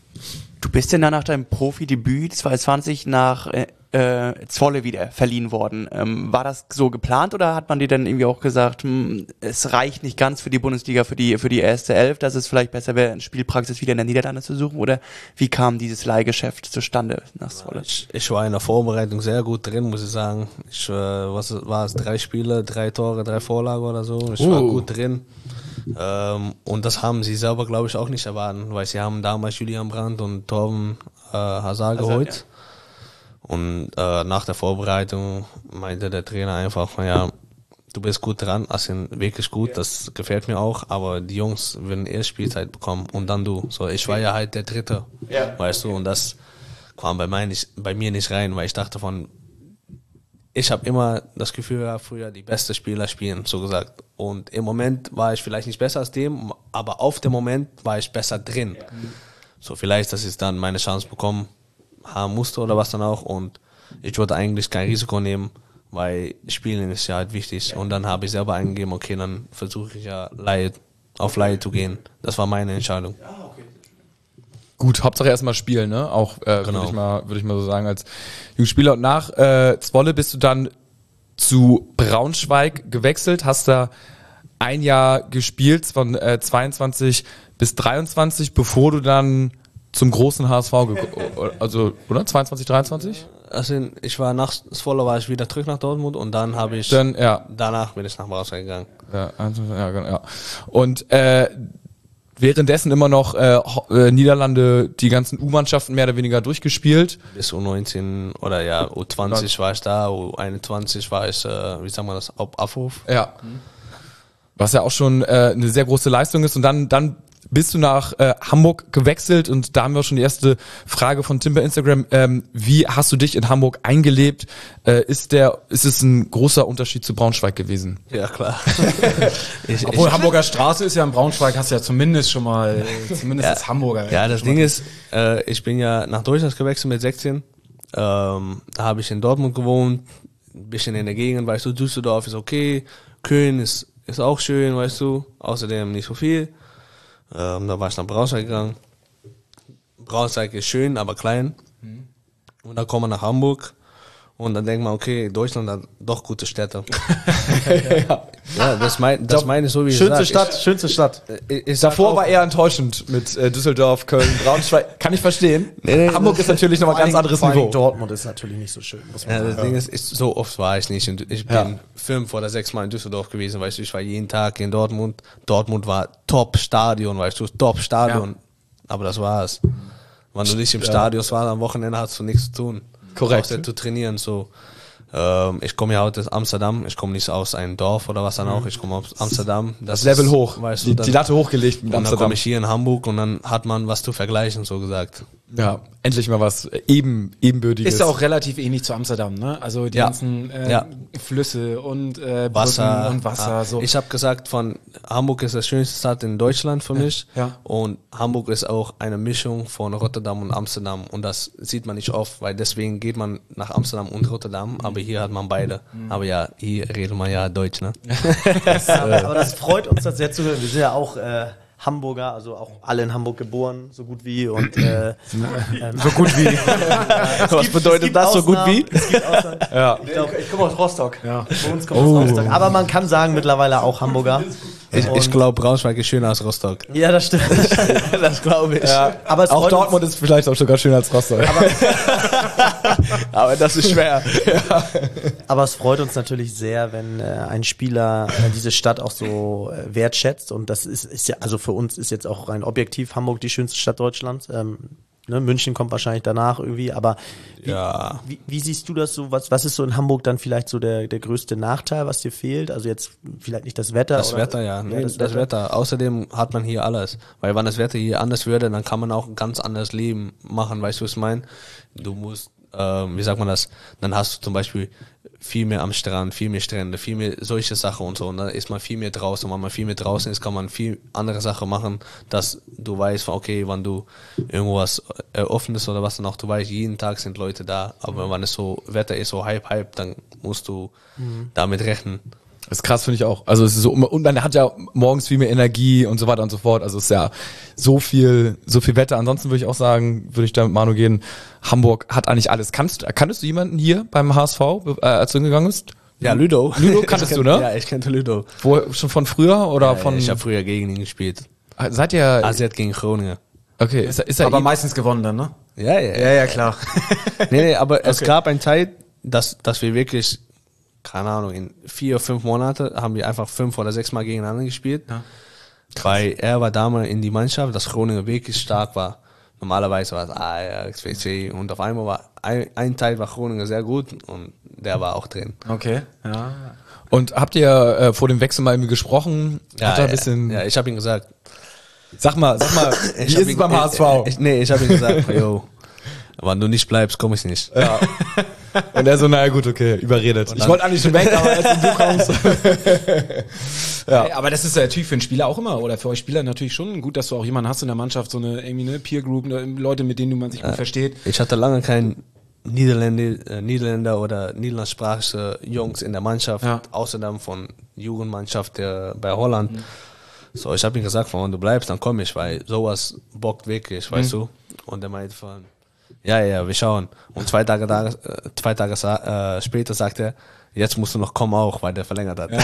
Du bist denn dann nach deinem Profidebüt zwanzig zwanzig nach äh, äh, Zwolle wieder verliehen worden. Ähm, war das so geplant, oder hat man dir dann irgendwie auch gesagt, mh, es reicht nicht ganz für die Bundesliga, für die für die erste Elf, dass es vielleicht besser wäre, eine Spielpraxis wieder in der Niederlande zu suchen? Oder wie kam dieses Leihgeschäft zustande nach Zwolle? Ich, ich war in der Vorbereitung sehr gut drin, muss ich sagen. Ich äh, was war es, drei Spiele, drei Tore, drei Vorlagen oder so. Ich uh. war gut drin. Ähm, und das haben sie selber, glaube ich, auch nicht erwartet, weil sie haben damals Julian Brandt und Torben äh, Hazard geholt. Ja. Und äh, nach der Vorbereitung meinte der Trainer einfach, ja, du bist gut dran, also wirklich gut, ja. Das gefällt mir auch, aber die Jungs würden erst Spielzeit bekommen und dann du. So, ich war ja halt der Dritte, ja. weißt du, und das kam bei mir nicht, bei mir nicht rein, weil ich dachte von, ich habe immer das Gefühl gehabt, früher die besten Spieler spielen, so gesagt. Und im Moment war ich vielleicht nicht besser als dem, aber auf dem Moment war ich besser drin. Ja. So, vielleicht, dass ich dann meine Chance bekommen haben musste oder was dann auch. Und ich wollte eigentlich kein Risiko nehmen, weil Spielen ist ja halt wichtig. Und dann habe ich selber eingegeben, okay, dann versuche ich ja Leihe, auf Leihe zu gehen. Das war meine Entscheidung. Gut, Hauptsache erstmal spielen, ne? Auch äh, genau. würde ich mal, würde ich mal so sagen, als Jugendspieler. Und nach äh, Zwolle bist du dann zu Braunschweig gewechselt, hast da ein Jahr gespielt, von äh, zweiundzwanzig bis dreiundzwanzig, bevor du dann zum großen H S V, ge- also oder zweiundzwanzig, dreiundzwanzig? Also ich war nach Zwolle, war ich wieder zurück nach Dortmund, und dann habe ich dann, ja. danach bin ich nach Braunschweig gegangen. Ja, ja, genau. Ja. Und äh, währenddessen immer noch äh, äh, Niederlande die ganzen U-Mannschaften mehr oder weniger durchgespielt. Bis U neunzehn oder ja, U zwanzig ja. war ich da, U einundzwanzig war ich, äh, wie sagen wir das, auf Abruf. Ja. Mhm. Was ja auch schon äh, eine sehr große Leistung ist. Und dann, dann bist du nach äh, Hamburg gewechselt, und da haben wir schon die erste Frage von Tim bei Instagram. Ähm, wie hast du dich in Hamburg eingelebt? Äh, ist der, ist es ein großer Unterschied zu Braunschweig gewesen? Ja, klar. ich, Obwohl ich, Hamburger Straße ist ja in Braunschweig, hast du ja zumindest schon mal, zumindest ja, als Hamburger. Ja, das Ding ist, äh, ich bin ja nach Deutschland gewechselt mit sechzehn. Ähm, da habe ich in Dortmund gewohnt, ein bisschen in der Gegend, weißt du, Düsseldorf ist okay, Köln ist, ist auch schön, weißt du, außerdem nicht so viel. Ähm, da war ich nach Braunschweig gegangen. Braunschweig ist schön, aber klein. Mhm. Und dann kommen wir nach Hamburg, und dann denkt man, okay, Deutschland hat doch gute Städte. ja. ja, das meine das mein ich so, wie ich Schönste sag. Stadt, ich, schönste Stadt. Ich, ich Davor war eher enttäuschend mit äh, Düsseldorf, Köln, Braunschweig. Kann ich verstehen. Nee, nee, Hamburg ist natürlich nochmal ein ganz anderes Niveau. Dortmund ist natürlich nicht so schön, muss man ja, sagen. Das Ding ist, ist, so oft war ich nicht. Ich bin ja. fünf oder sechs Mal in Düsseldorf gewesen, weißt du, ich war jeden Tag in Dortmund. Dortmund war Top-Stadion, weißt du, Top-Stadion. Ja. Aber das war's. Wenn du nicht im Stadion warst, am Wochenende hast du nichts zu tun. Korrekt. Außer zu trainieren, so. Ähm, ich komme ja heute aus Amsterdam, ich komme nicht aus einem Dorf oder was dann auch, ich komme aus Amsterdam. Das Level ist, hoch, weißt die, du, dann, die Latte hochgelegt mit und dann Amsterdam. komme ich hier in Hamburg und dann hat man was zu vergleichen, so gesagt. Ja, endlich mal was eben, ebenbürtiges. Ist ja auch relativ ähnlich zu Amsterdam, ne? Also die Ja. ganzen äh, Ja. Flüsse und äh, Brücken Wasser und Wasser. ja. So. Ich habe gesagt, von Hamburg ist das schönste Stadt in Deutschland für mich. Ja. Und Hamburg ist auch eine Mischung von Rotterdam und Amsterdam. Und das sieht man nicht oft, weil deswegen geht man nach Amsterdam und Rotterdam. Aber hier hat man beide. Aber ja, hier redet man ja Deutsch, ne? aber, aber das freut uns, das sehr zu hören. Wir sind ja auch äh, Hamburger, also auch alle in Hamburg geboren, so gut wie. Und äh, ähm, so gut wie. Was bedeutet das, so gut wie? Es gibt Ausnahmen. ja. Ich glaube, Ich komme aus Rostock. Ja. bei uns kommt aus Rostock. Aber man kann sagen, mittlerweile auch Hamburger. Ich, ich glaube, Braunschweig ist schöner als Rostock. Ja, das stimmt. Das glaube ich. Ja. Aber es Auch freut Dortmund ist vielleicht auch sogar schöner als Rostock. Aber das ist schwer. Aber es freut uns natürlich sehr, wenn äh, ein Spieler äh, diese Stadt auch so äh, wertschätzt. Und das ist, ist ja, also für uns ist jetzt auch rein objektiv Hamburg die schönste Stadt Deutschlands. Ähm, ne, München kommt wahrscheinlich danach irgendwie. Aber wie, Ja. wie, wie siehst du das so? Was, was ist so in Hamburg dann vielleicht so der, der größte Nachteil, was dir fehlt? Also jetzt vielleicht nicht das Wetter. Das oder, Wetter, ja. Nee, das, das, Wetter. Wetter. Außerdem hat man hier alles. Weil wenn das Wetter hier anders würde, dann kann man auch ein ganz anderes Leben machen. Weißt du, was ich meine? Du musst, ähm, wie sagt man das? Dann hast du zum Beispiel viel mehr am Strand, viel mehr Strände, viel mehr solche Sachen und so. Und dann ist man viel mehr draußen. Und wenn man viel mehr draußen ist, kann man viel andere Sachen machen, dass du weißt, okay, wenn du irgendwas eröffnest oder was dann auch, du weißt, jeden Tag sind Leute da. Aber wenn es so Wetter ist, so halb, halb, dann musst du mhm. damit rechnen. Das ist krass, finde ich auch. Also es ist so, und man hat ja morgens viel mehr Energie und so weiter und so fort. Also es ist ja so viel, so viel Wetter. Ansonsten würde ich auch sagen, würde ich da mit Manu gehen, Hamburg hat eigentlich alles. Kannst, kanntest du jemanden hier beim H S V, äh, als du hingegangen bist? Ja, Ludo. Ludo kanntest du, ne? Ja, ich kannte Ludo. Wo, schon von früher oder Ja, von? ich habe früher gegen ihn gespielt. Seid ihr? A Z gegen Groningen. Okay, ist, er- ist er Aber ihm- meistens gewonnen dann, ne? Ja, ja. Ja, ja, klar. Nee, nee, aber es gab eine Zeit, dass, dass wir wirklich, keine Ahnung, in vier, fünf Monate haben wir einfach fünf oder sechs Mal gegeneinander gespielt. Ja. Weil er war damals in die Mannschaft, dass Groningen wirklich stark war. Normalerweise war es Ajax, W C und auf einmal war ein, ein Teil war Groningen sehr gut und der war auch drin. Okay. Ja. Und habt ihr äh, vor dem Wechsel mal irgendwie gesprochen? Ja, Hat er ein ja, bisschen? ja, ich habe ihm gesagt. Sag mal, sag mal, wie Ich ist hab es ihm- beim ich- H S V? Ich, nee, ich habe ihm gesagt, yo, wenn du nicht bleibst, komme ich nicht. Ja. Und er so, naja gut, okay, überredet. Ich wollte eigentlich schon weg, aber als du kommst. Ja. Ey, aber das ist ja natürlich für einen Spieler auch immer, oder für euch Spieler natürlich schon gut, dass du auch jemanden hast in der Mannschaft, so eine irgendwie eine Peer Group, ne, Leute, mit denen man sich gut versteht. Ich hatte lange keinen Niederländer, äh, Niederländer oder niederlandssprachige Jungs in der Mannschaft, Ja. außerdem von Jugendmannschaft der, bei Holland. Mhm. So, ich habe ihm gesagt, wenn du bleibst, dann komme ich, weil sowas bockt wirklich, weißt du. Und er meinte von, ja, ja, wir schauen. Und zwei Tage, Tage, äh, zwei Tage äh, später sagt er, jetzt musst du noch kommen auch, weil der verlängert hat.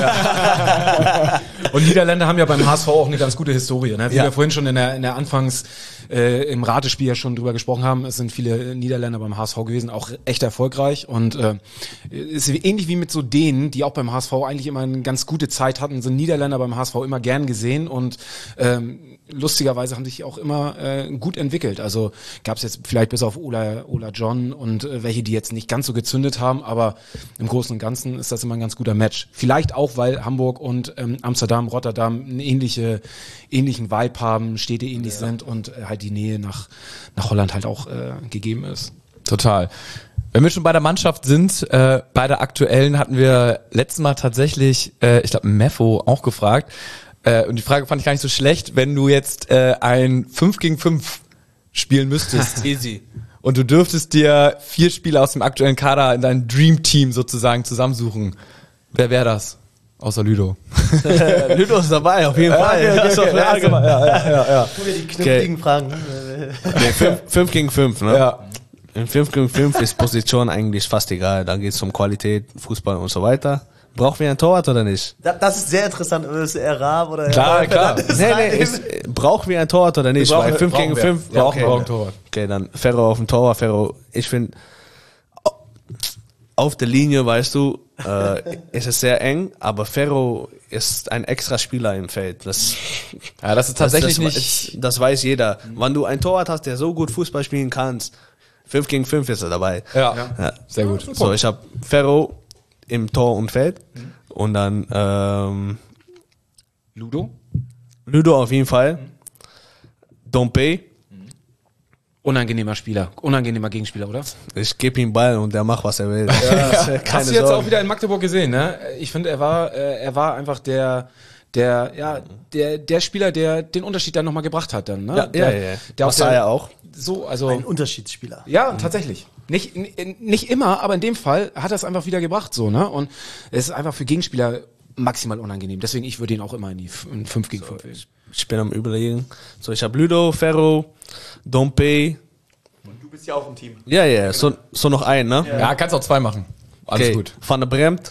Ja. Und Niederländer haben ja beim H S V auch eine ganz gute Historie. Ne? Wie Ja. wir vorhin schon in der, in der Anfangs äh, im Ratespiel ja schon drüber gesprochen haben, es sind viele Niederländer beim H S V gewesen, auch echt erfolgreich. Und äh, ist ähnlich wie mit so denen, die auch beim H S V eigentlich immer eine ganz gute Zeit hatten, sind Niederländer beim H S V immer gern gesehen und ähm, lustigerweise haben sich auch immer äh, gut entwickelt. Also gab es jetzt vielleicht bis auf Ola, Ola John und äh, welche, die jetzt nicht ganz so gezündet haben, aber im Großen und Ganzen ist das immer ein ganz guter Match. Vielleicht auch, weil Hamburg und ähm, Amsterdam, Rotterdam einen ähnliche, ähnlichen Vibe haben, Städte ähnlich ja. sind und äh, halt die Nähe nach, nach Holland halt auch äh, gegeben ist. Total. Wenn wir schon bei der Mannschaft sind, äh, bei der aktuellen hatten wir letztes Mal tatsächlich, äh, ich glaube, Meffo auch gefragt. Äh, und die Frage fand ich gar nicht so schlecht, wenn du jetzt äh, ein fünf gegen fünf spielen müsstest. Easy. Und du dürftest dir vier Spieler aus dem aktuellen Kader in dein Dream Team sozusagen zusammensuchen. Wer wäre das? Außer Ludo. Ludo ist dabei, auf jeden Fall. Okay, okay, okay. Ja, ja, ja, ja, ja. Tu mir die kniffligen Okay. Fragen. Nee, fünf, fünf gegen fünf, ne? Ja. In fünf gegen fünf ist Position eigentlich fast egal. Da geht es um Qualität, Fußball und so weiter. Brauchen wir einen Torwart oder nicht? Da- Das ist sehr interessant. Ist er Raab oder Klar, klar. Nee, nee, ist, brauchen wir einen Torwart oder nicht? Wir brauchen- Weil fünf brauchen gegen wir. fünf Ja, okay. brauchen wir einen Torwart. Okay, dann Ferro auf dem Torwart. Ferro, ich finde, auf der Linie, weißt du, äh, ist es sehr eng, aber Ferro ist ein extra Spieler im Feld. Das, Ja, das ist tatsächlich das, das, nicht. Das, das weiß jeder. Wenn du einen Torwart hast, der so gut Fußball spielen kannst, fünf gegen fünf ist er dabei. Ja, Ja. sehr gut. So, ich habe Ferro im Tor und Feld und dann ähm, Ludo? Ludo auf jeden Fall. Dompe, Unangenehmer Spieler, unangenehmer Gegenspieler, oder? ich gebe ihm Ball und der macht, was er will. Ja, keine Hast du jetzt Sorgen. auch wieder in Magdeburg gesehen, ne? Ich finde, er war, äh, er war einfach der, der, ja, der, der Spieler, der den Unterschied dann nochmal gebracht hat, dann, ne? Ja, der, ja, ja. Der Was auch sah der, er auch. So, also. Ein Unterschiedsspieler. Ja, tatsächlich. Nicht, n- nicht immer, aber in dem Fall hat er es einfach wieder gebracht, so, ne? Und es ist einfach für Gegenspieler maximal unangenehm. Deswegen, ich würde ihn auch immer in die fünf gegen fünf wählen. Ich bin am Überlegen. So, ich habe Ludo, Ferro, Dompe. Du bist ja auch im Team. Ja, ja, so, so noch ein, ne? Ja, kannst auch zwei machen. Alles Okay. gut. Van der Bremt.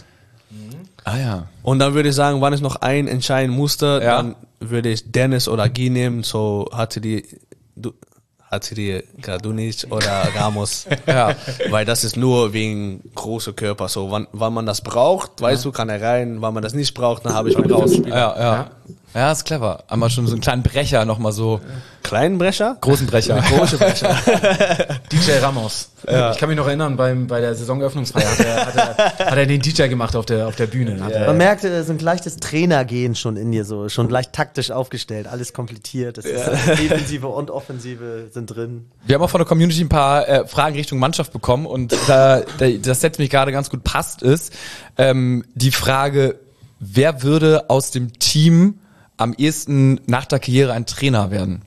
Ah ja. Und dann würde ich sagen, wann ich noch einen entscheiden musste, Ja. dann würde ich Dennis oder Guy nehmen. So hatte die, du, hatte die gerade du nicht oder Ramos. Ja. Weil das ist nur wegen großer Körper. So, wann, wann man das braucht, weißt du, kann er rein. Wann man das nicht braucht, dann habe ich meine raus. Ja, ja. Ja, ist clever. Einmal schon so einen kleinen Brecher nochmal so. Kleinen Brecher? Großen Brecher. Große Brecher. D J Ramos. Ich kann mich noch erinnern, beim, bei der Saisoneröffnungsfeier hat er, hat, er, hat er den D J gemacht auf der, auf der Bühne. Hat er, Man merkte, da ist ein leichtes Trainergehen schon in dir so, schon leicht taktisch aufgestellt, alles komplettiert. Das ist, äh, Defensive und Offensive sind drin. Wir haben auch von der Community ein paar äh, Fragen Richtung Mannschaft bekommen und da, da das jetzt mich gerade ganz gut passt ist ähm, die Frage, wer würde aus dem Team am ehesten nach der Karriere ein Trainer werden?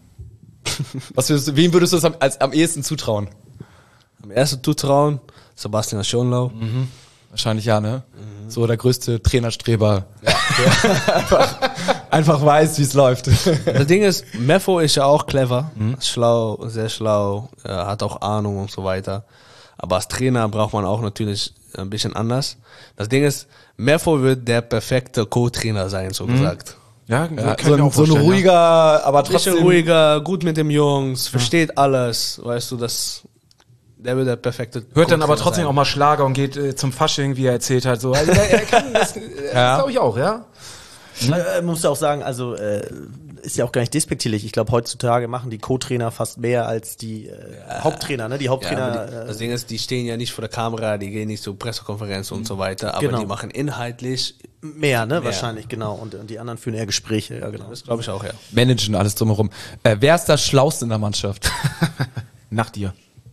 Was würdest du, wem würdest du es am, als, am ehesten zutrauen? Am ersten zutrauen, Sebastian Schonlau. Wahrscheinlich ja, ne? So der größte Trainerstreber. Der einfach, einfach weiß, wie es läuft. Das Ding ist, Meffo ist ja auch clever, schlau, sehr schlau, äh, hat auch Ahnung und so weiter. Aber als Trainer braucht man auch natürlich ein bisschen anders. Das Ding ist, Meffo wird der perfekte Co-Trainer sein, so gesagt. ja, Ja, kann so, ich mir ein, auch so ein vorstellen, ruhiger, aber Bisschen trotzdem ruhiger, gut mit den Jungs, versteht alles, weißt du, das, der wird der perfekte Hört dann aber Co-Trainer trotzdem sein. auch mal Schlager und geht äh, zum Fasching, wie er erzählt hat. So. Also, er, er kann das, äh, Ja. glaube ich auch, ja. Äh, musst du auch sagen, also äh, ist ja auch gar nicht despektierlich. Ich glaube, heutzutage machen die Co-Trainer fast mehr als die äh, Haupttrainer. Ne? Die Ja, Haupttrainer. aber die, das Ding ist, die stehen ja nicht vor der Kamera, die gehen nicht zur Pressekonferenz und so weiter, aber Genau. die machen inhaltlich, äh, mehr, ne? Wahrscheinlich, genau. Und, und die anderen führen eher Gespräche. Ja, genau. das glaube ich auch, ja. managen alles drumherum. Äh, wer ist das Schlauste in der Mannschaft? Nach dir.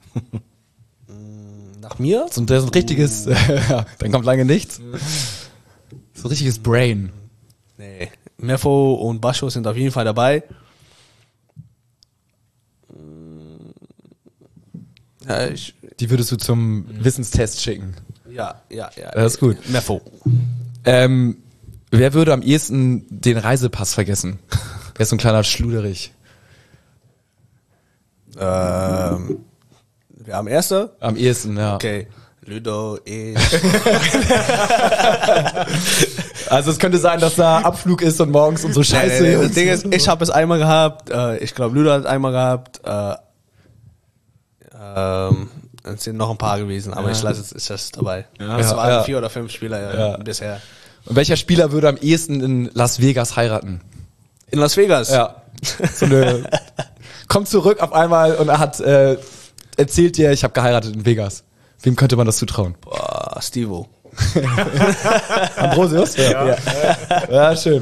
Nach mir? So ein, der ist ein richtiges, ja, dann kommt lange nichts. So ein richtiges Brain. Nee. Meffo und Bascho sind auf jeden Fall dabei. Ja, ich, Die würdest du zum Wissenstest schicken. ja, ja, ja. Das ist gut. Meffo. Ähm, wer würde am ehesten den Reisepass vergessen? Wer ist so ein kleiner Schluderich? Ähm, wir haben erste. Am ehesten, ja. Okay. Ludo, ich. Also es könnte sein, dass da Abflug ist und morgens und so Scheiße. Nee, nee, nee. Das Jungs. Ding ist, ich habe es einmal gehabt. Äh, ich glaube, Ludo hat es einmal gehabt. Äh, ähm, es sind noch ein paar gewesen, aber ich lasse es ist das dabei. Es Ja, waren ja. vier oder fünf Spieler äh, Ja. bisher. Und welcher Spieler würde am ehesten in Las Vegas heiraten? In Las Vegas? Ja. So eine kommt zurück auf einmal und er hat äh, erzählt dir, ich habe geheiratet in Vegas. Wem könnte man das zutrauen? Boah, Stevo. Ambrosius? Ja. Ja, ja schön.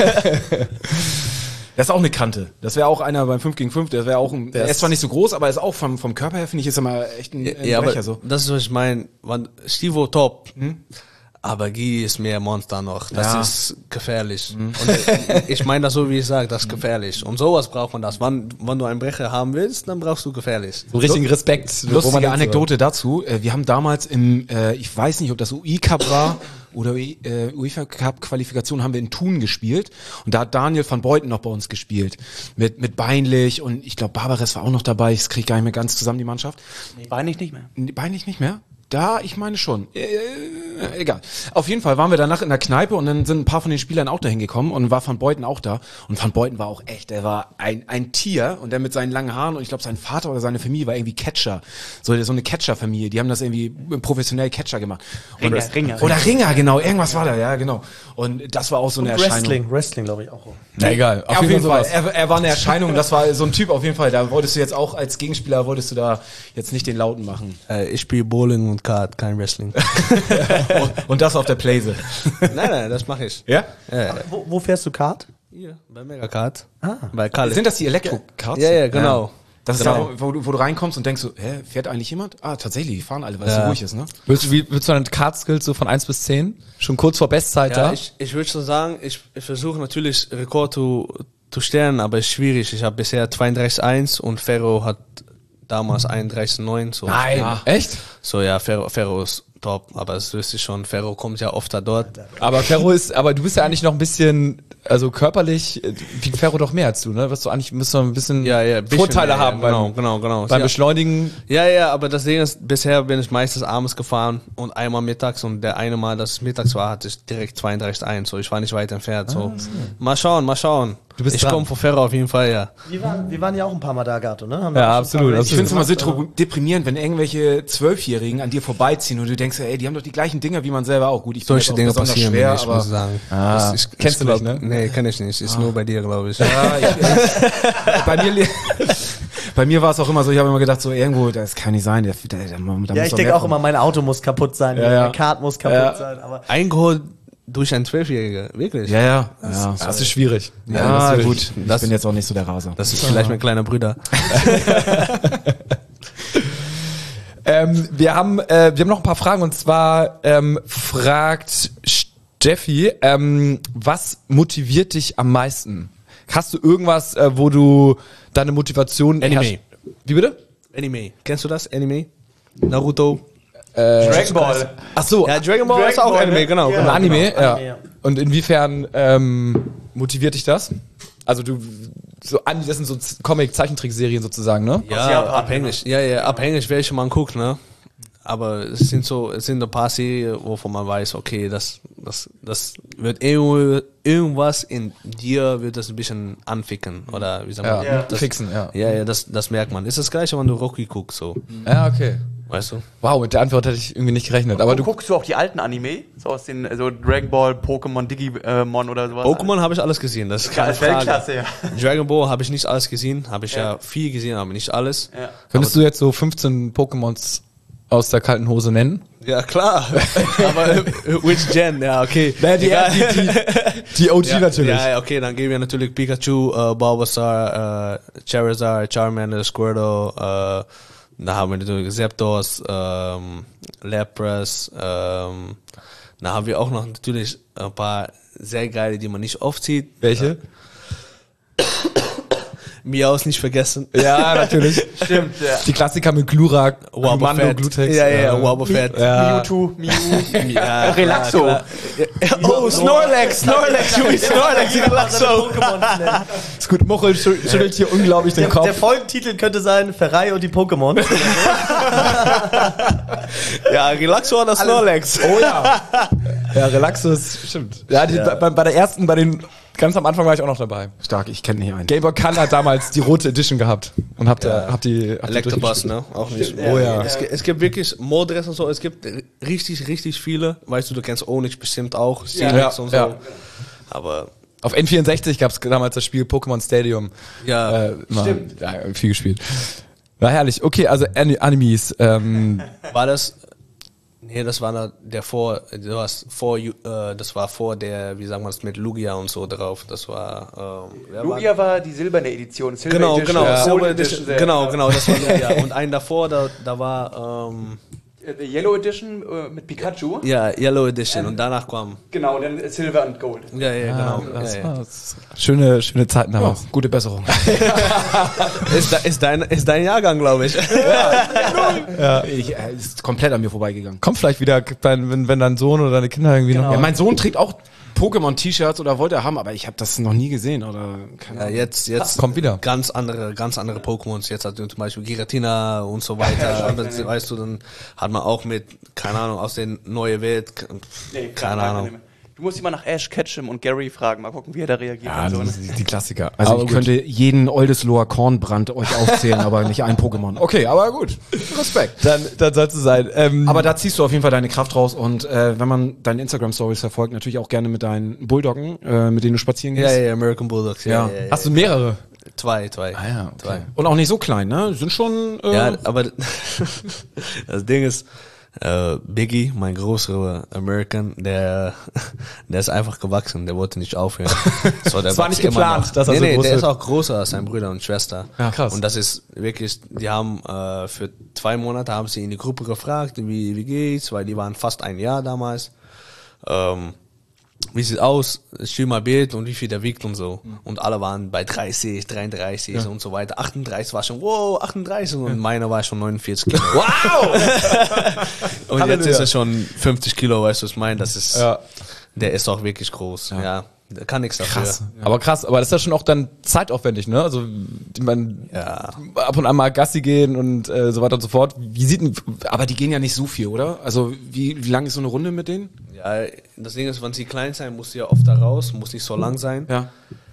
Das ist auch eine Kante. Das wäre auch einer beim fünf gegen fünf. Der wäre auch ein, der ist- ist zwar nicht so groß, aber ist auch vom, vom Körper her, finde ich, ist immer echt ein, ein Ja, aber Brecher, so. das ist, was ich meine. Stivo top, aber Guy ist mehr Monster noch. Das Ja. ist gefährlich. Und äh, ich meine das so, wie ich sage, das ist gefährlich. Und sowas braucht man das. Wenn, wenn du einen Brecher haben willst, dann brauchst du gefährlich. So richtigen Respekt. wo man Lustige denkt, Anekdote dazu. Äh, Wir haben damals im, äh, ich weiß nicht, ob das U I-Cup war oder äh, UEFA-Cup-Qualifikation, haben wir in Thun gespielt. Und da hat Daniel van Beuten noch bei uns gespielt. Mit, mit Beinlich und ich glaube, Barbares war auch noch dabei. Ich kriege gar nicht mehr ganz zusammen, die Mannschaft. Nee, Beinig nicht mehr. Nee, Beinlich nicht mehr? Da, ich meine schon. Äh, Äh, egal. Auf jeden Fall waren wir danach in der Kneipe und dann sind ein paar von den Spielern auch dahin gekommen und war Van Beuten auch da. Und Van Beuten war auch echt, der war ein, ein Tier und der mit seinen langen Haaren und ich glaube sein Vater oder seine Familie war irgendwie Catcher. So, so eine Catcher-Familie, die haben das irgendwie professionell Catcher gemacht. Und Ringer, das, Ringer. Oder Ringer, genau, irgendwas war da, ja genau. Und das war auch so eine Und Erscheinung. Wrestling, Wrestling glaube ich auch. Na egal, Auf, auf jeden Fall, sowas. er, er war eine Erscheinung, das war so ein Typ auf jeden Fall, da wolltest du jetzt auch als Gegenspieler, wolltest du da jetzt nicht den Lauten machen. Äh, ich spiele Bowling und Kart, kein Wrestling. und, und das auf der Playse. nein, nein, das mache ich. Ja? Ja, Wo, wo fährst du Kart? hier, bei Megakart. Ah. Bei Kalle. Sind das die Elektro-Karts? Ja, ja, genau. Das ist Genau. da, wo, du- wo du reinkommst und denkst so, hä, fährt eigentlich jemand? Ah, tatsächlich, die fahren alle, weil es so Ja. ruhig ist, ne? Willst du, wie, willst du deine Kart-Skills so von eins bis zehn? Schon kurz vor Bestzeit Ja, da? ich, ich würde schon sagen, ich, ich versuche natürlich Rekord zu, zu stellen, aber es ist schwierig. Ich habe bisher zweiunddreißig Komma eins und Ferro hat damals einunddreißig Komma neun. So. Ja. Echt? So, ja, Ferro, Ferro ist top, aber das wüsste ich schon. Ferro kommt ja oft da dort. Aber Ferro ist, aber du bist ja eigentlich noch ein bisschen, also körperlich äh, wiegt Ferro doch mehr als du, ne? Wirst du eigentlich, müsst du ein bisschen, Ja, ja, bisschen Vorteile mehr, haben ja, genau, beim, genau, genau. beim ja. Beschleunigen. Ja, ja, aber das Ding ist, bisher bin ich meistens abends gefahren und einmal mittags und der eine Mal, dass es mittags war, hatte ich direkt zweiunddreißig Komma eins. So, ich war nicht weit entfernt. So, mal schauen, mal schauen. Du bist ich dran. komme von Ferro auf jeden Fall, ja. Wir waren, wir waren ja auch ein paar Mal da, Gato, ne? Haben Ja, wir auch schon absolut, ein paar Ich finde es immer Races so gemacht, deprimierend, wenn irgendwelche Zwölfjährigen an dir vorbeiziehen und du denkst, ey, die haben doch die gleichen Dinger wie man selber auch. Gut, ich bin Solche jetzt auch Dinge besonders passieren schwer, mir nicht, aber muss ich sagen. Ah, Das ist- kennst ich du nicht, glaub- ne? Nee, kenn ich nicht. Ist nur bei dir, glaube ich. ja, ich, ich, bei mir, li- bei mir war es auch immer so, ich habe immer gedacht, so irgendwo, das kann nicht sein. Der, der, der, da Ja, muss ich doch denke mehr auch kommen. immer, mein Auto muss kaputt sein, Ja, ja. mein Kart muss kaputt Ja. sein, aber Eingeholt durch einen Zwölfjähriger, wirklich. Ja, ja, ja. Das ist schwierig. Ja, das ist gut. Ich Das- bin jetzt auch nicht so der Raser. Das ist vielleicht mein kleiner Bruder. Ähm, wir haben, äh, wir haben noch ein paar Fragen und zwar ähm, fragt Steffi, ähm, was motiviert dich am meisten? Hast du irgendwas, äh, wo du deine Motivation Anime. herrsch- Wie bitte? Anime. Kennst du das? Anime? Naruto? Dragon Ball. Ach so, Ja, Dragon Ball Dragon ist auch Ball, Anime, ne? genau. Ja. genau. Anime, genau, ja. Anime, ja. Und inwiefern ähm, motiviert dich das? Also du, so an, das sind so Z- Comic-Zeichentrickserien sozusagen, ne? Ja, Japan, abhängig. Ja, ja, abhängig, welche man guckt, ne? Aber es sind so, es sind ein paar Serien, wovon man weiß, okay, das, das, das wird irgendwo, irgendwas in dir wird das ein bisschen anficken, oder wie sagt man? Ja, das, fixen, ja. Ja, ja, das, das merkt man. Ist das gleiche, wenn du Rocky guckst, so. Ja, okay. Weißt du? Wow, mit der Antwort hätte ich irgendwie nicht gerechnet. Aber Aber du, guckst du auch die alten Anime? So aus den, so Dragon Ball, Pokémon, Digimon oder sowas? Pokémon habe ich alles gesehen, das ist Ja, keine das ist Weltklasse, Frage. ja. Dragon Ball habe ich nicht alles gesehen, habe ich ja. viel gesehen, aber nicht alles. Ja. könntest du jetzt so fünfzehn Pokémons aus der kalten Hose nennen? Ja, klar. aber äh, which Gen? Ja, okay. Naja, die, Egal. die, die, die O G Ja, natürlich. Ja, ja, okay, dann geben wir natürlich Pikachu, äh, Bulbasaur, äh, Charizard, Charmander, Squirtle, äh, dann haben wir natürlich Zapdos, ähm, Lapras, ähm, dann haben wir auch noch natürlich ein paar sehr geile, die man nicht oft sieht. Welche? Miaus nicht vergessen. Ja, natürlich. Stimmt, ja. Die Klassiker mit Glurak, Mando, Wobbuffet. Glutex. Ja, ja, ja, Wobbuffet. Ja. Mewtwo, Mew. Ja, Relaxo. klar, klar. Oh, Snorlax, Snorlax, du bist Snorlax, Relaxo. Pokémon nennen. Ist gut, Mochel schü- schüttelt hier unglaublich den Der, Kopf. der Folgentitel könnte sein Ferrari und die Pokémon. Ja, Relaxo oder Snorlax. Oh ja. Ja, Relaxo ist, stimmt. Ja, die, Bei, bei der ersten, bei den, ganz am Anfang war ich auch noch dabei. Stark, ich kenne nicht einen. Game Boy Color hat damals die rote Edition gehabt. Und habt, ja. hab die, hab die Electabuzz, durchgespielt. ne? Auch nicht. Oh ja. Es, gibt- es gibt wirklich Modres und so, es gibt richtig, richtig viele. Weißt du, du kennst Onyx bestimmt auch, Steelix Ja, und so. ja. Aber Auf N vierundsechzig gab es damals das Spiel Pokémon Stadium. ja, Äh, immer, ja, viel gespielt. War herrlich. Okay, also Ani- Animes. Ähm, war das. Nee, das war da der vor, du hast vor, äh, das war vor der, wie sagen wir es, mit Lugia und so drauf. Das war. Ähm, wer war- Lugia war die silberne Edition. Silver Genau, Edition, genau, ja. Silver Gold Edition, sehr. genau, genau, das war Lugia. Und einen davor, da, da war, ähm, Die Yellow Edition äh, mit Pikachu. ja, Yellow Edition und danach kam. Genau, dann Silver und Gold. Ja, ja, genau. das ja, war- ja. das- schöne, schöne Zeiten damals. Gute Besserung. Ist, da, ist, dein, ist dein Jahrgang, glaube ich. Ich, äh, ist komplett an mir vorbeigegangen. Kommt vielleicht wieder, wenn, wenn wenn dein Sohn oder deine Kinder irgendwie noch. Ja, mein Sohn trägt auch Pokémon-T-Shirts oder wollte er haben, aber ich habe das noch nie gesehen oder keine Ja, Ahnung. jetzt, jetzt Kommt wieder. ganz andere, ganz andere Pokémons. Jetzt hat zum Beispiel Giratina und so weiter. Aber, weißt du, dann hat man auch mit, keine Ahnung, aus der neue Welt, keine Ahnung. Du musst immer nach Ash Ketchum und Gary fragen, mal gucken, wie er da reagiert. Ja, und so, das ne? ist die Klassiker. Also Aber ich gut. könnte jeden Oldesloher Kornbrand euch aufzählen, aber nicht ein Pokémon. Okay, aber gut. Respekt. Dann, dann soll es so sein. Ähm, Aber da ziehst du auf jeden Fall deine Kraft raus und äh, wenn man deine Instagram-Stories verfolgt, natürlich auch gerne mit deinen Bulldoggen, äh, mit denen du spazieren Ja, gehst. ja, American Bulldogs. Ja, Ja. ja, ja, hast du mehrere? Zwei, zwei. Ah ja, okay. Zwei. Und auch nicht so klein, ne? Sind schon... Äh, Ja, aber das Ding ist, äh, Biggie, mein größerer American, der, der ist einfach gewachsen, der wollte nicht aufhören. So, der Das war wächst nicht immer geplant, noch. dass er nee, so nee, groß der wird. ist auch größer als sein Bruder und Schwester. Ja, krass. Und das ist wirklich, die haben äh, für zwei Monate haben sie in die Gruppe gefragt, wie, wie geht's, weil die waren fast ein Jahr damals. Ähm, wie sieht aus, schieb mal Bild und wie viel der wiegt und so. Und alle waren bei dreißig, dreiunddreißig Ja. und so weiter. achtunddreißig war schon, wow, achtunddreißig und meiner war schon neunundvierzig Kilo. Wow! Und Halleluja. jetzt ist er schon fünfzig Kilo, weißt du, was ich meine? Das ist, Ja. der ist auch wirklich groß. Ja, der kann nichts dafür. krass. Aber krass, aber das ist ja schon auch dann zeitaufwendig, ne? Also, die man Ja. ab und an mal Gassi gehen und äh, so weiter und so fort. Wie sieht denn, aber die gehen ja nicht so viel, oder? Also wie, wie lang ist so eine Runde mit denen? Ja, das Ding ist, wenn sie klein sein, muss sie ja oft da raus, muss nicht so lang sein. Ja.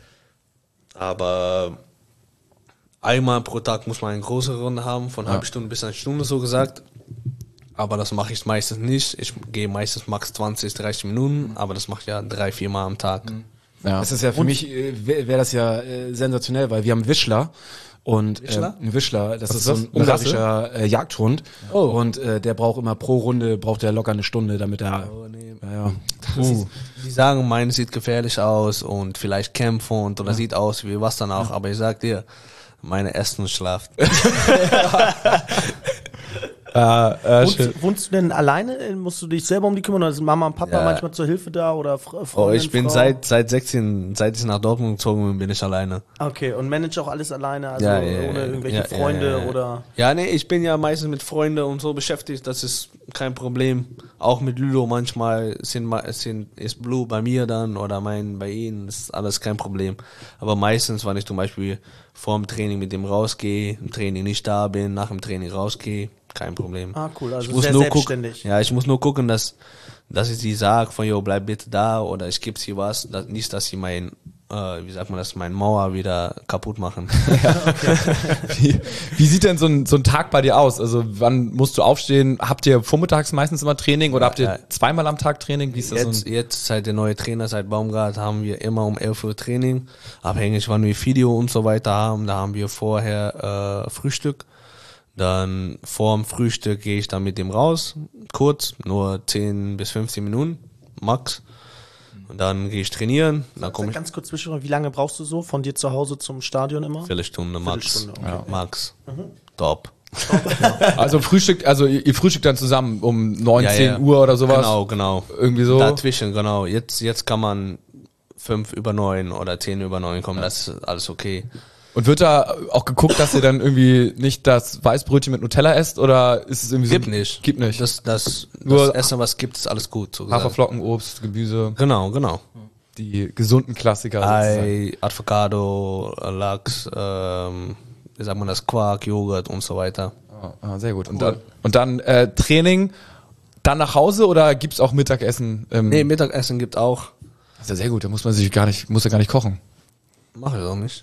Aber einmal pro Tag muss man eine große Runde haben, von einer halben Stunde bis eine Stunde so gesagt. Aber das mache ich meistens nicht. Ich gehe meistens max zwanzig, dreißig Minuten, aber das mache ich ja drei, vier Mal am Tag. ja. Das ist ja für mich, äh, wäre wär das ja äh, sensationell, weil wir haben Wischler. Und Wischler? Äh, ein Wischler, das Was ist ist so das? ein Eine Rasse? ungarischer äh, Jagdhund. Oh. Und äh, der braucht immer pro Runde, braucht er locker eine Stunde, damit er... Oh, nee. Ja, ja. Uh. Die sagen, meine sieht gefährlich aus und vielleicht kämpfen und oder sieht aus wie was dann auch, aber ich sag dir, meine essen und schlaft. Äh, äh, schön. Wohnst, wohnst du denn alleine? Musst du dich selber um die kümmern oder sind Mama und Papa Ja. manchmal zur Hilfe da oder Fre Oh, Freundin, ich bin Frau? seit seit sechzehn, seit ich nach Dortmund gezogen bin, bin ich alleine. Okay, und manage auch alles alleine, also Ja, ja, ohne ja, irgendwelche ja, Freunde ja, ja. oder... Ja, nee, ich bin ja meistens mit Freunden und so beschäftigt, das ist kein Problem. Auch mit Lülo manchmal sind, ma- sind ist Blue bei mir dann oder mein bei ihnen, ist alles kein Problem. Aber meistens, wenn ich zum Beispiel vor dem Training mit dem rausgehe, im Training nicht da bin, nach dem Training rausgehe, kein Problem. Ah, cool, also ich muss sehr nur selbstständig. Gucken, ja, ich muss nur gucken, dass, dass ich sie sage, von, jo, bleib bitte da oder ich gebe sie was, dass, nicht, dass sie mein, äh, wie sagt man das, mein Mauer wieder kaputt machen. Wie, wie sieht denn so ein, so ein Tag bei dir aus? Also wann musst du aufstehen? Habt ihr vormittags meistens immer Training oder habt ihr ja. zweimal am Tag Training? Wie ist das Jetzt, so ein, jetzt seit der neue Trainer, seit Baumgart, haben wir immer um elf Uhr Training. Abhängig, wann wir Video und so weiter haben. Da haben wir vorher äh, Frühstück. Dann vor dem Frühstück gehe ich dann mit dem raus. Kurz, nur zehn bis fünfzehn Minuten, max. Und dann gehe ich trainieren. Dann komme Sag ich ganz kurz zwischen, wie lange brauchst du so von dir zu Hause zum Stadion immer? Viertelstunde, max. Viertelstunde, okay. Ja. Max. Top. also Frühstück, also ihr, ihr frühstückt dann zusammen um neun, Ja, zehn ja. Uhr oder sowas? Genau, genau. Irgendwie so? Dazwischen, genau. Jetzt, jetzt kann man fünf über neun oder zehn über neun kommen, das ist alles okay. Und wird da auch geguckt, dass ihr dann irgendwie nicht das Weißbrötchen mit Nutella esst oder ist es irgendwie Gibt so? nicht. Gibt nicht. Das, das, Nur das Essen, was gibt, ist alles gut. So gesagt. Haferflocken, Obst, Gemüse, Genau, genau. die gesunden Klassiker. sozusagen. Ei, Avocado, Lachs, ähm, wie sagt man das, Quark, Joghurt und so weiter. Ah, ah, sehr gut. Und dann, und dann äh, Training, dann nach Hause oder gibt's auch Mittagessen? Ähm, Nee, Mittagessen gibt auch. Das ist ja sehr gut, da muss man sich gar nicht, muss ja gar nicht kochen. Mach ich auch nicht.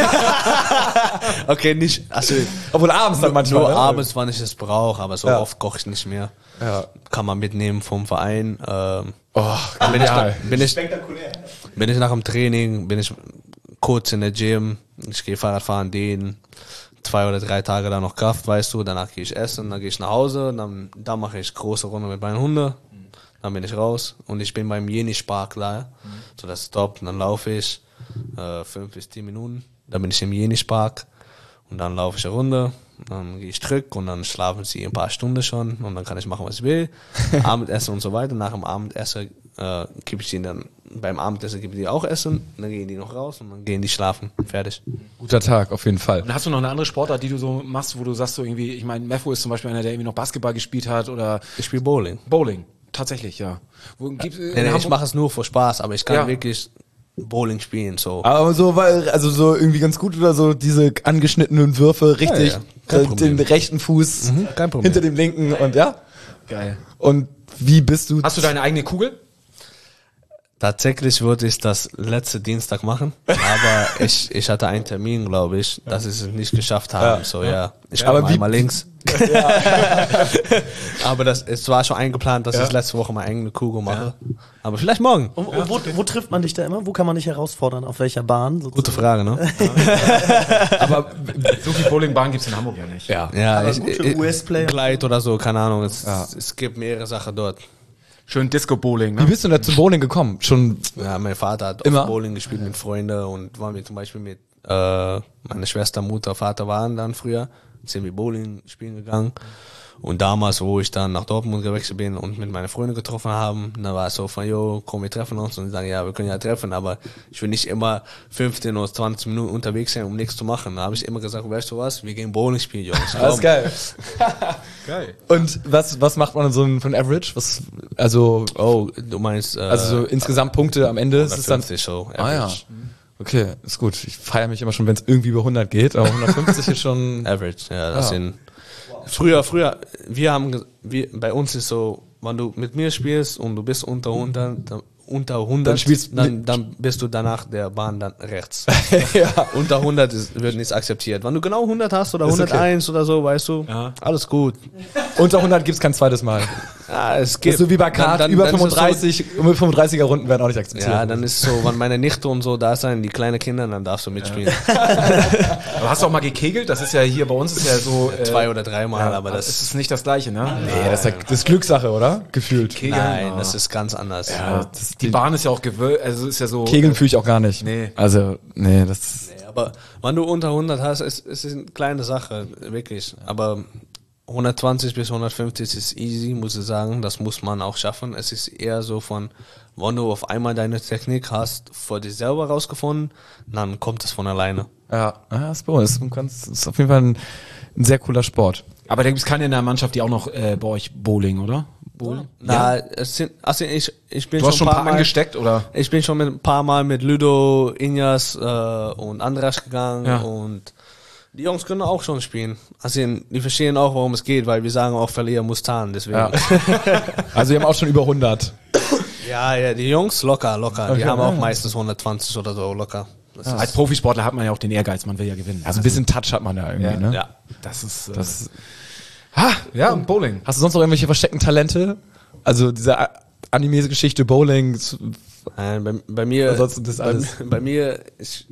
Okay, nicht, also Obwohl abends dann manchmal. nur ne? abends, wann ich es brauche, aber so Ja. oft koche ich nicht mehr. Ja. Kann man mitnehmen vom Verein. Ähm, Oh, bin, ich, genial. bin, ich, bin ich nach dem Training, bin ich kurz in der Gym, ich gehe Fahrrad fahren, den zwei oder drei Tage dann noch Kraft, weißt du, danach gehe ich essen, dann gehe ich nach Hause, dann, dann mache ich große Runde mit meinen Hunden, dann bin ich raus und ich bin beim Jenisch-Park da, so das ist top, dann laufe ich äh, fünf bis zehn Minuten, dann bin ich im Jenisch-Park und dann laufe ich eine Runde, dann gehe ich zurück und dann schlafen sie ein paar Stunden schon und dann kann ich machen, was ich will, Abendessen und so weiter. Nach dem Abendessen äh, gebe ich ihnen dann, beim Abendessen gebe ich die auch Essen, dann gehen die noch raus und dann gehen die schlafen, fertig. Guter Tag, auf jeden Fall. Und hast du noch eine andere Sportart, die du so machst, wo du sagst so irgendwie, ich meine, Mefo ist zum Beispiel einer, der irgendwie noch Basketball gespielt hat oder Ich spiele Bowling. Bowling. tatsächlich, ja. Wo, gibt's, in Nee, nee, ich Hamburg- mache es nur für Spaß, aber ich kann Ja. wirklich Bowling spielen. So. Aber so, weil, also so irgendwie ganz gut oder so diese angeschnittenen Würfe richtig Ja, ja. Kein äh, Problem. den rechten Fuß kein Problem. hinter dem linken und ja. Geil. Und wie bist du? Hast du deine eigene Kugel? Tatsächlich würde ich das letzte Dienstag machen, aber ich, ich hatte einen Termin, glaube ich, dass ich es nicht geschafft habe. Ja. So ja, ich Aber komme wie- einmal links. aber das, es war schon eingeplant, dass ich letzte Woche meine eigene Kugel mache. Aber vielleicht morgen. Und, und wo, wo trifft man dich da immer? Wo kann man dich herausfordern? Auf welcher Bahn? sozusagen? Gute Frage, ne? Aber so viel Bowlingbahn gibt's in Hamburg ja nicht. Ja. Ja, Aber ich, gute ich, U S-Player. Gleit oder so, keine Ahnung. Es, es gibt mehrere Sachen dort. Schön Disco-Bowling, Wie ne? bist du da zum Bowling gekommen? Schon Ja, mein Vater hat Immer? oft Bowling gespielt mit Freunden und waren wir zum Beispiel mit äh, meine Schwester, Mutter, Vater waren dann früher, sind wir Bowling spielen gegangen. Und damals, wo ich dann nach Dortmund gewechselt bin und mit meinen Freunden getroffen haben, da war es so von, jo, komm, wir treffen uns und die sagen, ja, wir können ja treffen, aber ich will nicht immer fünfzehn oder zwanzig Minuten unterwegs sein, um nichts zu machen. Da habe ich immer gesagt, weißt du was, wir gehen Bowling spielen, Jungs. alles Komm. geil. Geil. Und was was macht man so für ein Average? Was also Oh, du meinst, äh, also so insgesamt Punkte am Ende ist es dann hundertfünfzig so. Ah ja. Average. Okay, ist gut. Ich feiere mich immer schon, wenn es irgendwie über hundert geht, aber hundertfünfzig ist schon Average, ja, das Ah. sind. Früher, früher, wir haben, ge- wir, bei uns ist so, wenn du mit mir spielst und du bist unter hundert, dann, unter hundert, Dann spielst- dann, dann bist du danach der Bahn dann rechts. ja. Unter hundert ist, wird nichts akzeptiert. Wenn du genau hundert hast oder Ist okay. hunderteins oder so, weißt du, Ja. alles gut. Unter hundert gibt's kein zweites Mal. Ja, es Das gibt. ist so wie bei Dann- Kart, dann- über dann ist es fünfunddreißig, über fünfunddreißiger Runden werden auch nicht akzeptiert. So, ja, dann ist so, wenn meine Nichte und so da sind, die kleinen Kinder, dann darfst du mitspielen. Aber hast du auch mal gekegelt? Das ist ja hier bei uns ist ja so äh, Zwei oder dreimal, ja, aber das ist es nicht das gleiche, ne? Nee, das ist, ja, das ist Glückssache, oder? Gefühlt. Kegeln, Nein, ah. das ist ganz anders. Ja, das, Die Bahn ist ja auch gewölbt, also ist ja so. Kegeln fühle ich auch gar nicht. Nee. Also, nee, das ist, Ja, aber wenn du unter hundert hast, ist es ist eine kleine Sache, wirklich. Aber hundertzwanzig bis hundertfünfzig ist easy, muss ich sagen. Das muss man auch schaffen. Es ist eher so von, wenn du auf einmal deine Technik hast, vor dir selber rausgefunden, dann kommt es von alleine. ja, ja, das ist bei uns. Das ist ganz- das ist auf jeden Fall ein, ein sehr cooler Sport. Aber da gibt es keine in der Mannschaft, die auch noch äh, bei euch Bowling, oder? Bowling? Na, es sind, also ich, ich bin Du hast schon ein paar Mal, angesteckt, oder? Ich bin schon mit, ein paar Mal mit Ludo, Injas äh, und Andras gegangen Ja. und die Jungs können auch schon spielen. Also die verstehen auch, worum es geht, weil wir sagen auch, Verlierer muss zahlen, deswegen. Ja. Also, wir haben auch schon über hundert. Ja, ja, die Jungs locker, locker. Die Okay. haben auch meistens hundertzwanzig oder so locker. Das Als ist, Profisportler hat man ja auch den Ehrgeiz, man will ja gewinnen. Also, ein bisschen Touch hat man da irgendwie, Ja. ne? ja. das ist. Äh, Das, ha, ja, und Bowling. hast du sonst noch irgendwelche versteckten Talente? Also, diese A- Anime-Geschichte, Bowling, s- Nein, bei, bei mir, Ansonsten das bei, alles. bei mir, ich,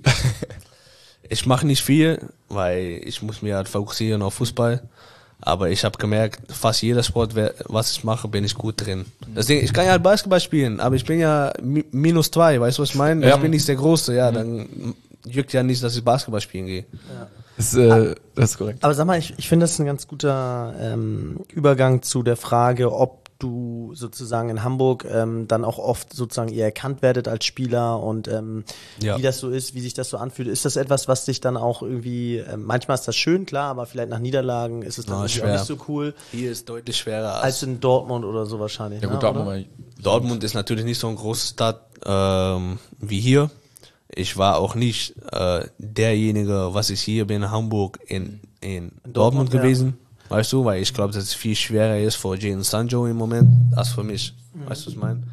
ich mache nicht viel, weil ich muss mir halt fokussieren auf Fußball. Aber ich habe gemerkt, fast jeder Sport, wer- was ich mache, bin ich gut drin. Deswegen, ich kann ja halt Basketball spielen, aber ich bin ja mi- minus zwei, weißt du, was ich meine? Ja. Ich bin nicht der Große, ja, dann juckt ja nicht, dass ich Basketball spielen gehe. ist, äh, das ist korrekt. Aber sag mal, ich, ich finde das ein ganz guter ähm, Übergang zu der Frage, ob du sozusagen in Hamburg ähm, dann auch oft sozusagen eher erkannt werdet als Spieler und ähm, Ja. wie das so ist, wie sich das so anfühlt. Ist das etwas, was dich dann auch irgendwie, ähm, manchmal ist das schön, klar, aber vielleicht nach Niederlagen ist es dann Ja, irgendwie auch schwer. nicht so cool Hier ist deutlich schwerer als, als in Dortmund oder so wahrscheinlich. Ja, ne, gut, da oder? mal. Dortmund ist natürlich nicht so eine große Stadt ähm, wie hier. Ich war auch nicht äh, derjenige, was ich hier bin in Hamburg, in, in Dortmund, Dortmund, ja. gewesen. Weißt du, weil ich glaube, dass es viel schwerer ist für Jadon Sancho im Moment als für mich. Weißt du, was ich meine?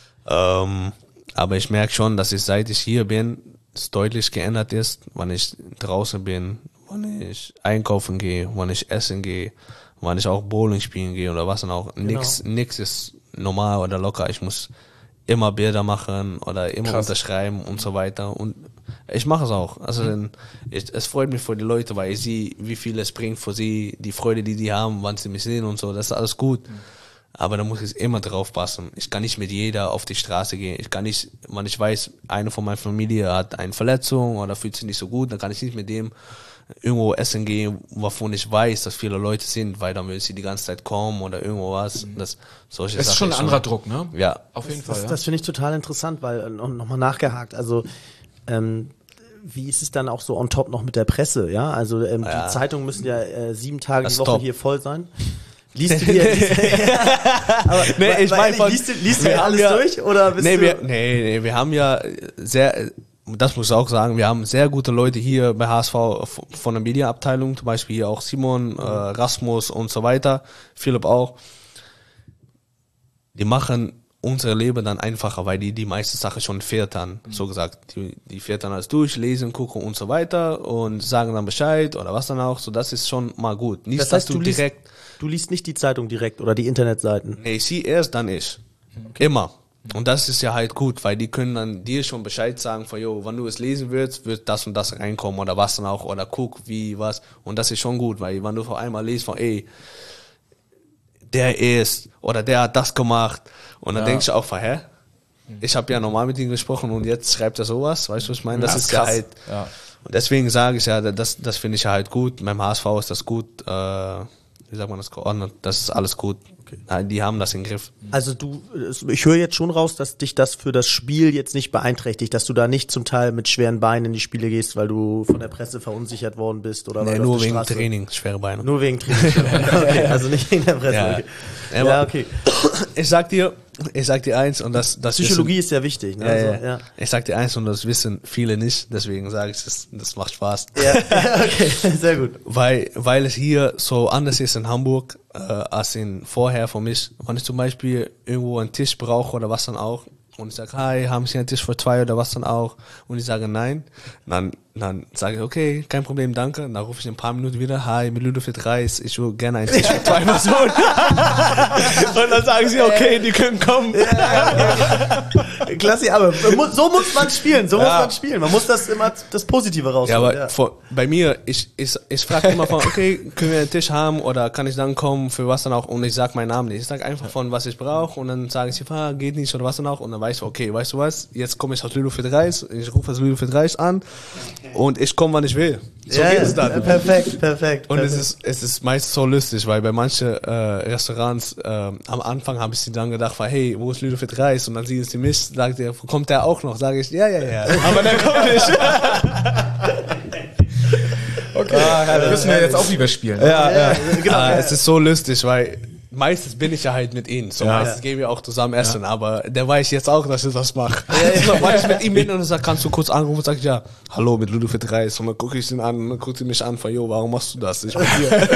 Ähm, aber ich merke schon, dass ich, seit ich hier bin, es deutlich geändert ist, wenn ich draußen bin, wenn ich einkaufen gehe, wenn ich essen gehe, wenn ich auch Bowling spielen gehe oder was dann auch. Nix, nix ist normal oder locker. Ich muss immer Bilder machen oder immer Krass. unterschreiben und so weiter. Und ich mache es auch. Also dann, ich, es freut mich für die Leute, weil ich sehe, wie viel es bringt für sie, die Freude, die die haben, wann sie mich sehen und so. Das ist alles gut. Aber da muss ich immer drauf passen. Ich kann nicht mit jeder auf die Straße gehen. Ich kann nicht, wenn ich weiß, eine von meiner Familie hat eine Verletzung oder fühlt sich nicht so gut, dann kann ich nicht mit dem irgendwo essen gehen, wovon ich weiß, dass viele Leute sind, weil dann will sie die ganze Zeit kommen oder irgendwo was. Das, solche Das ist Sachen schon ein anderer Druck, ne? Ja. Auf jeden Das, Fall. Ja. das finde ich total interessant, weil äh, noch nochmal nachgehakt. Also ähm, wie ist es dann auch so on top noch mit der Presse? Ja, also ähm, Ja. die Zeitungen müssen ja äh, sieben Tage Das die ist Woche top. hier voll sein. Liest du dir, liest, aber, Nee, ich weil- mein von- liest du, liest du wir dir haben alles ja- durch oder bist Nee du? wir, nee, nee, wir haben ja sehr, das muss ich auch sagen, wir haben sehr gute Leute hier bei H S V f- von der Medienabteilung, zum Beispiel hier auch Simon, äh, Rasmus und so weiter, Philipp auch. Die machen unser Leben dann einfacher, weil die die meiste Sache schon filtern, so gesagt. Die, die filtern alles durch, lesen, gucken und so weiter und sagen dann Bescheid oder was dann auch. So, das ist schon mal gut. Nicht, Das heißt, dass du, du liest, direkt, du liest nicht die Zeitung direkt oder die Internetseiten. nee, sie erst, dann ich. Immer. Und das ist ja halt gut, weil die können dann dir schon Bescheid sagen von, jo, wenn du es lesen willst, wird das und das reinkommen oder was dann auch, oder guck, wie, was. Und das ist schon gut, weil wenn du vor einmal liest von, ey, der ist oder der hat das gemacht und dann denkst du auch von, hä? Ich habe ja normal mit ihm gesprochen und jetzt schreibt er sowas, weißt du, was ich meine? Das Ja, ist krass. ja halt, Ja. und deswegen sage ich ja, das, das finde ich ja halt gut. Beim H S V ist das gut, äh, wie sagt man das geordnet, das ist alles gut. Nein, die haben das im Griff. Also du, ich höre jetzt schon raus, dass dich das für das Spiel jetzt nicht beeinträchtigt, dass du da nicht zum Teil mit schweren Beinen in die Spiele gehst, weil du von der Presse verunsichert worden bist oder weil Nee, du nur auf der wegen Straße- Training, schwere Beine. Nur wegen Training. Okay, also nicht wegen der Presse. Ja. Okay. Ja, Ja, aber- okay. Ich sag dir, ich sag dir eins und das, das Psychologie wissen, ist sehr wichtig. Ne? ja, ja. Also, ja. Ich sag dir eins und das wissen viele nicht, deswegen sage ich es, das macht Spaß. Ja, okay, sehr gut. Weil, weil es hier so anders ist in Hamburg äh, als in vorher für mich. Wenn ich zum Beispiel irgendwo einen Tisch brauche oder was dann auch und ich sage, hi, haben Sie einen Tisch für zwei oder was dann auch und ich sage nein, dann, dann sage ich, okay, kein Problem, danke. Und dann rufe ich in ein paar Minuten wieder, hi, mit Ludovic Reis, ich will gerne einen Tisch für zwei Personen. Und dann sagen sie, okay, die können kommen. Klasse, aber mu- so muss man spielen, so muss man spielen. Man muss das immer das Positive rausholen. Ja, aber ja. vor, bei mir, ich, ich, ich frage immer von, okay, können wir einen Tisch haben oder kann ich dann kommen, für was dann auch? Und ich sag meinen Namen nicht. Ich sag einfach von, was ich brauche und dann sage ich, ah, geht nicht oder was dann auch. Und dann weißt du, okay, weißt du was, jetzt komme ich aus Ludovic Reis, ich rufe aus Ludovic Reis an und ich komme, wann ich will. So ja, geht ja, es dann. Perfekt, perfekt. Und es perfekt. ist, es ist meist so lustig, weil bei manchen äh, Restaurants äh, am Anfang habe ich sie dann gedacht, hey, wo ist Ludovic Reis? Und dann sehen sie mich, sagt er, kommt der auch noch? Sage ich, ja, ja, ja. Aber der kommt nicht. Okay, ah, müssen wir jetzt auch lieber spielen. Ja, ja. Genau, Ah, ja. es ist so lustig, weil meistens bin ich ja halt mit ihnen. So Ja. meistens gehen wir auch zusammen essen, aber der weiß jetzt auch, dass ich das mache. So, weil ich mit ihm bin und er sagt, kannst du kurz anrufen und sag ich, ja, hallo mit Ludovic Reis. Und dann gucke ich ihn an und dann guckt er mich an von, jo, warum machst du das? Ich bin hier.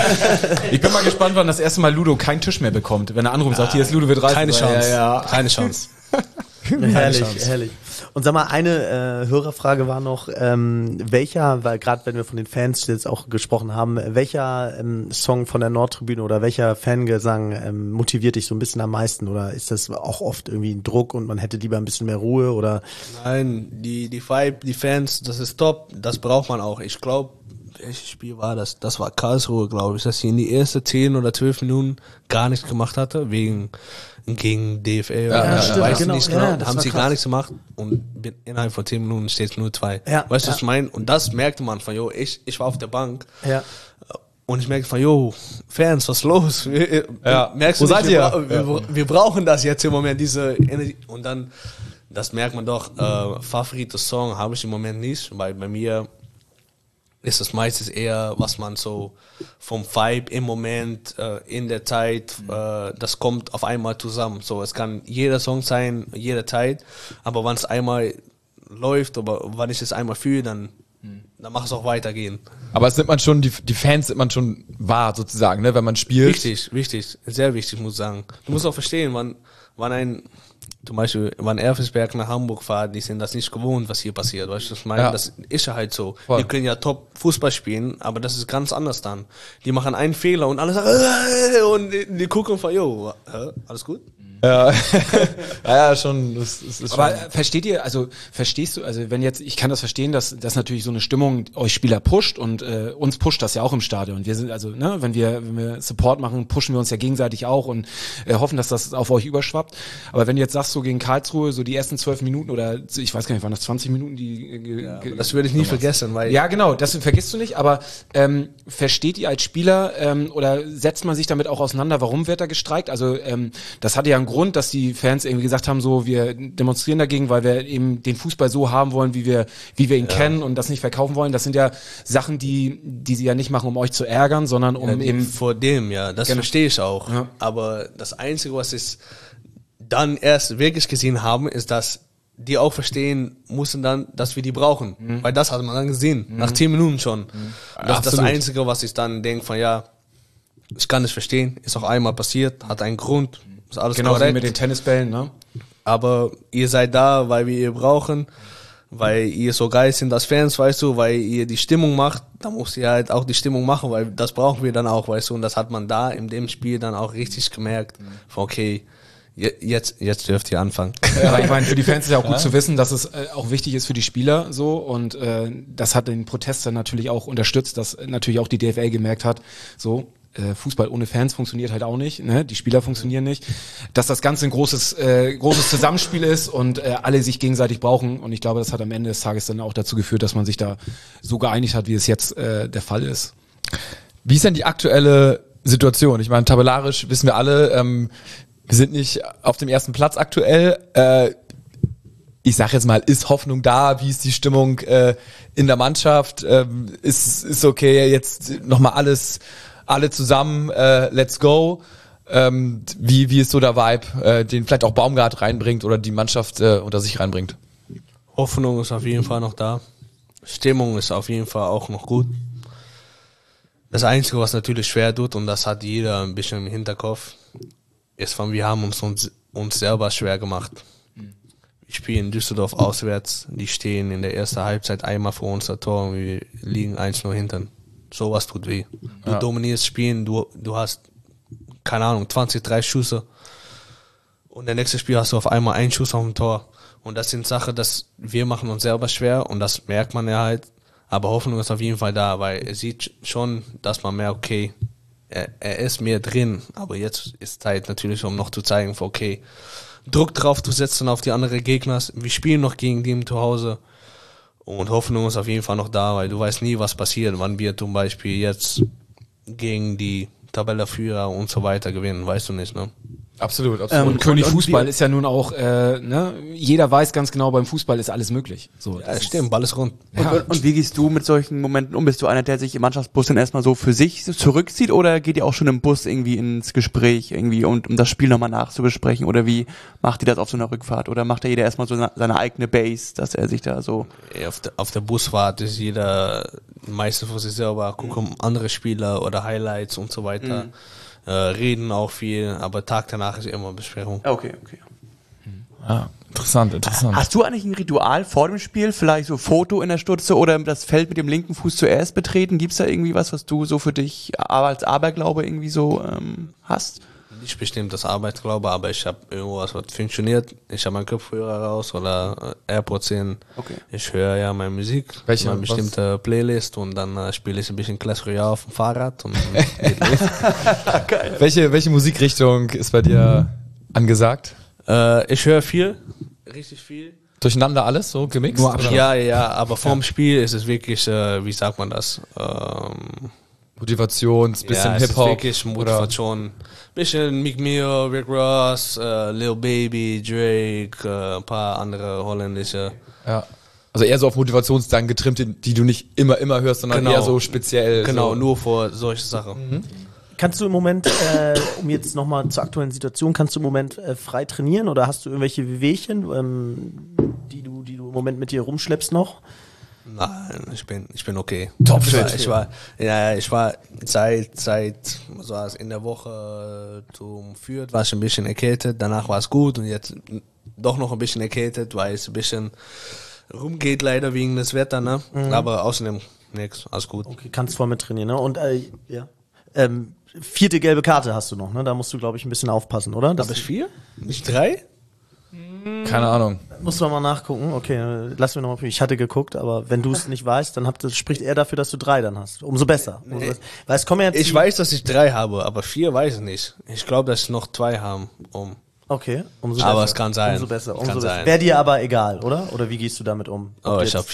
Ich bin mal gespannt, wann das erste Mal Ludo keinen Tisch mehr bekommt. Wenn er anruft und sagt, hier ist Ludovic Reis. Keine Ja, Chance. Ja, ja. Keine Chance. Herrlich, Chance. herrlich. Und sag mal, eine äh, Hörerfrage war noch, ähm, welcher, weil gerade wenn wir von den Fans jetzt auch gesprochen haben, welcher ähm, Song von der Nordtribüne oder welcher Fangesang ähm, motiviert dich so ein bisschen am meisten? Oder ist das auch oft irgendwie ein Druck und man hätte lieber ein bisschen mehr Ruhe? Oder Nein, die, die Vibe, die Fans, das ist top. Das braucht man auch. Ich glaube, welches Spiel war das? Das war Karlsruhe, glaube ich, dass sie in die ersten zehn oder zwölf Minuten gar nichts gemacht hatte, wegen gegen D F L oder ja, ich stimmt, weiß genau. nicht Ja, genau. das haben war sie krass. gar nichts gemacht und bin, innerhalb von zehn Minuten steht es nur zwei. Ja, weißt du, ja. was ich meine? Und das merkte man von, jo, ich, ich war auf der Bank ja. und ich merkte von, jo, Fans, was ist los? Wir, Ja. Merkst Wo du seid nicht, wir, ihr? bra- wir, Ja. wir brauchen das jetzt im Moment, diese Energie. Und dann, das merkt man doch, äh, favorite Song habe ich im Moment nicht, weil bei mir ist es meistens eher, was man so vom Vibe im Moment, äh, in der Zeit, äh, das kommt auf einmal zusammen. So, es kann jeder Song sein, jede Zeit, aber wenn es einmal läuft, aber wenn ich es einmal fühle, dann, dann mach es auch weitergehen. Aber es nimmt man schon, die, die Fans nimmt man schon wahr, sozusagen, ne, wenn man spielt. Wichtig, wichtig, sehr wichtig, muss ich sagen. Du musst auch verstehen, wann, wann ein, zum Beispiel, wann Elversberg nach Hamburg fährt, die sind das nicht gewohnt, was hier passiert, weißt du, was ich meine? Ja. Das ist ja halt so. Voll. Die können ja top Fußball spielen, aber das ist ganz anders dann. Die machen einen Fehler und alle sagen, äh, und die, die gucken von, jo, hä, alles gut? Ja, ja, ja, schon, das, das ist schon. Aber äh, versteht ihr, also verstehst du, also wenn jetzt, ich kann das verstehen, dass dass natürlich so eine Stimmung euch Spieler pusht und äh, uns pusht das ja auch im Stadion. Wir sind also, ne, wenn wir wenn wir Support machen, pushen wir uns ja gegenseitig auch und äh, hoffen, dass das auf euch überschwappt. Aber wenn du jetzt sagst, so gegen Karlsruhe, so die ersten zwölf Minuten oder ich weiß gar nicht, waren das zwanzig Minuten, die äh, ge- ge- Das würde ich nie vergessen, weil ja, genau, das vergisst du nicht, aber ähm, versteht ihr als Spieler ähm, oder setzt man sich damit auch auseinander, warum wird da gestreikt? Also ähm, das hatte ja einen Grund, dass die Fans irgendwie gesagt haben, so, wir demonstrieren dagegen, weil wir eben den Fußball so haben wollen, wie wir, wie wir ihn ja. kennen und das nicht verkaufen wollen. Das sind ja Sachen, die, die sie ja nicht machen, um euch zu ärgern, sondern um ja, eben... Vor dem, ja, das genau. verstehe ich auch. Ja. Aber das Einzige, was ich dann erst wirklich gesehen haben, ist, dass die auch verstehen mussten dann, dass wir die brauchen. Mhm. Weil das hat man dann gesehen, mhm. nach zehn Minuten schon. Mhm. Das ist das Einzige, was ich dann denke von, ja, ich kann es verstehen, ist auch einmal passiert, hat einen Grund, ist alles genau korrekt. Wie mit den Tennisbällen, ne? Aber ihr seid da, weil wir ihr brauchen, weil ihr so geil sind als Fans, weißt du, weil ihr die Stimmung macht, da muss ihr halt auch die Stimmung machen, weil das brauchen wir dann auch, weißt du, und das hat man da in dem Spiel dann auch richtig gemerkt, von okay, jetzt, jetzt dürft ihr anfangen. Ja, ich meine, für die Fans ist ja auch gut ja. zu wissen, dass es äh, auch wichtig ist für die Spieler so und äh, das hat den Protest dann natürlich auch unterstützt, dass natürlich auch die D F L gemerkt hat, so, Fußball ohne Fans funktioniert halt auch nicht, ne? Die Spieler funktionieren nicht, dass das Ganze ein großes äh, großes Zusammenspiel ist und äh, alle sich gegenseitig brauchen und ich glaube, das hat am Ende des Tages dann auch dazu geführt, dass man sich da so geeinigt hat, wie es jetzt äh, der Fall ist. Wie ist denn die aktuelle Situation? Ich meine, tabellarisch wissen wir alle, ähm, wir sind nicht auf dem ersten Platz aktuell. Äh, ich sag jetzt mal, ist Hoffnung da? Wie ist die Stimmung äh, in der Mannschaft? Ähm, ist ist okay, jetzt nochmal alles alle zusammen, äh, let's go. Ähm, wie, wie ist so der Vibe, äh, den vielleicht auch Baumgart reinbringt oder die Mannschaft äh, unter sich reinbringt? Hoffnung ist auf jeden Fall noch da. Stimmung ist auf jeden Fall auch noch gut. Das Einzige, was natürlich schwer tut, und das hat jeder ein bisschen im Hinterkopf, ist von, wir haben uns uns, uns selber schwer gemacht. Wir spielen in Düsseldorf auswärts, die stehen in der ersten Halbzeit einmal vor unser Tor und wir liegen eins null hinten. Sowas tut weh. Du ja. dominierst Spielen, du, du hast, keine Ahnung, zwanzig, dreißig Schüsse. Und der nächste Spiel hast du auf einmal einen Schuss auf dem Tor. Und das sind Sachen, dass wir machen uns selber schwer und das merkt man ja halt. Aber Hoffnung ist auf jeden Fall da, weil er sieht schon, dass man merkt, okay, er, er ist mehr drin. Aber jetzt ist Zeit natürlich, um noch zu zeigen, okay, Druck drauf zu setzen auf die anderen Gegner. Wir spielen noch gegen die zu Hause. Und Hoffnung ist auf jeden Fall noch da, weil du weißt nie, was passiert, wann wir zum Beispiel jetzt gegen die Tabellenführer und so weiter gewinnen, weißt du nicht, ne? Absolut, absolut. Ähm, und König und Fußball ist ja nun auch, äh, ne, jeder weiß ganz genau, beim Fußball ist alles möglich. So, ja, stimmt, Ball ist rund. Ja. Und, und wie gehst du mit solchen Momenten um? Bist du einer, der sich im Mannschaftsbus dann erstmal so für sich zurückzieht oder geht ihr auch schon im Bus irgendwie ins Gespräch irgendwie und um das Spiel nochmal nachzubesprechen oder wie macht ihr das auf so einer Rückfahrt oder macht da jeder erstmal so eine, seine eigene Base, dass er sich da so... Auf der, auf der Busfahrt ist jeder meistens für sich selber, gucken mhm. andere Spieler oder Highlights und so weiter. Mhm. Äh, reden auch viel, aber Tag danach ist immer Besprechung. Okay, okay. Ja, interessant, interessant. Hast du eigentlich ein Ritual vor dem Spiel? Vielleicht so Foto in der Stutze oder das Feld mit dem linken Fuß zuerst betreten? Gibt's da irgendwie was, was du so für dich als Aberglaube irgendwie so ähm, hast? Nicht bestimmt das Arbeitsglaube, aber ich habe irgendwas, was funktioniert. Ich habe meinen Kopfhörer raus oder AirPods in. Okay. Ich höre ja meine Musik, welche meine bestimmte was? Playlist und dann äh, spiele ich ein bisschen Clash Royale auf dem Fahrrad und geht los. Geil. Welche, welche Musikrichtung ist bei dir angesagt? Äh, ich höre viel, richtig viel. Durcheinander alles, so gemixt? Nur ja, ja, aber vorm Spiel ist es wirklich, äh, wie sagt man das? Ähm, Motivations, bisschen ja, Hip-Hop. Es ist wirklich Motivation. Bisschen Meek Mill, Rick Ross, äh, Lil Baby, Drake, äh, ein paar andere holländische. Ja. Also eher so auf Motivationsdank getrimmt, die, die du nicht immer, immer hörst, sondern genau. eher so speziell. Genau, so. nur vor solche Sachen. Mhm. Kannst du im Moment, äh, um jetzt nochmal zur aktuellen Situation, kannst du im Moment äh, frei trainieren oder hast du irgendwelche Wehwehchen, ähm, die du, die du im Moment mit dir rumschleppst noch? Nein, ich bin, ich bin okay. Top ich war, ich war, ja, ich war seit, seit, was war es, in der Woche zum Fürth war ich ein bisschen erkältet, danach war es gut und jetzt doch noch ein bisschen erkältet, weil es ein bisschen rumgeht leider wegen des Wetters, ne? Mhm. Aber außerdem nix, alles gut. Okay, kannst voll mit trainieren, ne? Und, äh, ja. Ähm, vierte gelbe Karte hast du noch, ne? Da musst du, glaube ich, ein bisschen aufpassen, oder? Habe ich vier? Nicht drei? Keine Ahnung. Musst du mal nachgucken. Okay, lass mir nochmal. Ich hatte geguckt, aber wenn du es nicht weißt, dann habt, das spricht er dafür, dass du drei dann hast. Umso besser. Umso besser. Weil es kommen ja jetzt ich weiß, dass ich drei habe, aber vier weiß ich nicht. Ich glaube, dass ich noch zwei haben. Um. Okay, umso aber besser. es kann sein. Umso besser. Umso kann besser. sein. Wäre dir aber egal, oder? Oder wie gehst du damit um? Ob oh, ich habe vier.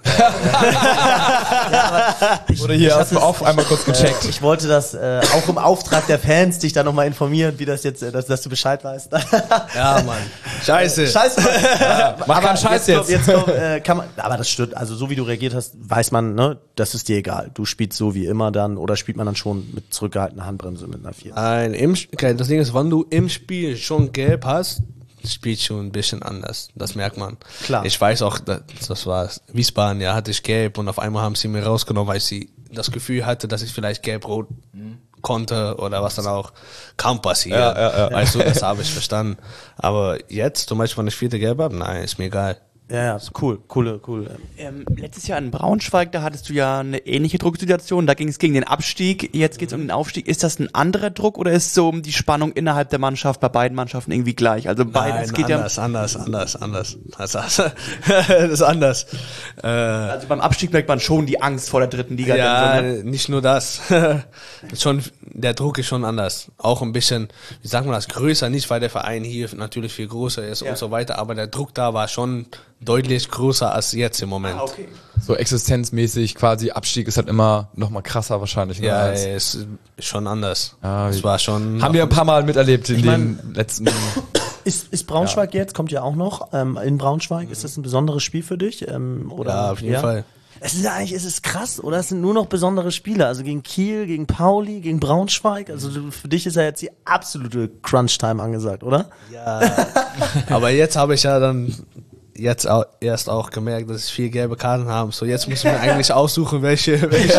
Ich, Oder hier ich aus dem hatte Off einmal kurz gecheckt. Äh, ich wollte das äh, auch im Auftrag der Fans dich da nochmal informieren, wie das jetzt, äh, dass, dass du Bescheid weißt. Ja, Mann. Scheiße. Scheiße. Mann. Ja, Mach keinen Scheiß jetzt. Kommt, jetzt kommt, äh, kann man, aber das stimmt. Also so wie du reagiert hast, weiß man, ne, das ist dir egal. Du spielst so wie immer dann oder spielt man dann schon mit zurückgehaltener Handbremse mit einer vier. Nein, im, okay, das Ding ist, wenn du im Spiel schon gelb hast, spielt schon ein bisschen anders. Das merkt man. Klar. Ich weiß auch, das, das war Wiesbaden, ja, hatte ich gelb und auf einmal haben sie mir rausgenommen, weil sie das Gefühl hatte, dass ich vielleicht gelb-rot konnte oder was dann auch kaum passiert. Ja, ja, ja. Weißt du, das habe ich verstanden. Aber jetzt, zum Beispiel, wenn ich vierte gelb habe, nein, ist mir egal. Ja, ja, cool, coole, cool. Ähm, letztes Jahr in Braunschweig, da hattest du ja eine ähnliche Drucksituation. Da ging es gegen den Abstieg, jetzt geht es um den Aufstieg. Ist das ein anderer Druck oder ist so die Spannung innerhalb der Mannschaft bei beiden Mannschaften irgendwie gleich? Also beides Nein, geht anders, ja anders, anders, anders. Das, das ist anders. Äh, ja. Also beim Abstieg merkt man schon die Angst vor der dritten Liga. ja, dann so, ne? nicht nur das. schon, der Druck ist schon anders. Auch ein bisschen, wie sagt man das, größer, nicht weil der Verein hier natürlich viel größer ist Ja. und so weiter, aber der Druck da war schon deutlich größer als jetzt im Moment. Ah, okay. So existenzmäßig quasi, Abstieg ist halt immer noch mal krasser wahrscheinlich. Ne, Ja, als- es ist schon anders. Ah, Es war schon. haben wir ein paar Mal miterlebt in Ich den letzten... Ist, ist Braunschweig jetzt, kommt ja auch noch, ähm, in Braunschweig, ist das ein besonderes Spiel für dich? Ähm, oder, Ja, auf jeden Fall. Es ist ja eigentlich, es ist krass, oder? Es sind nur noch besondere Spiele. Also gegen Kiel, gegen Pauli, gegen Braunschweig. Also du, für dich ist ja jetzt die absolute Crunch-Time angesagt, oder? Ja. Aber jetzt habe ich ja dann jetzt auch, erst auch gemerkt, dass ich vier gelbe Karten habe. So, jetzt muss ich mir eigentlich aussuchen, welche, welche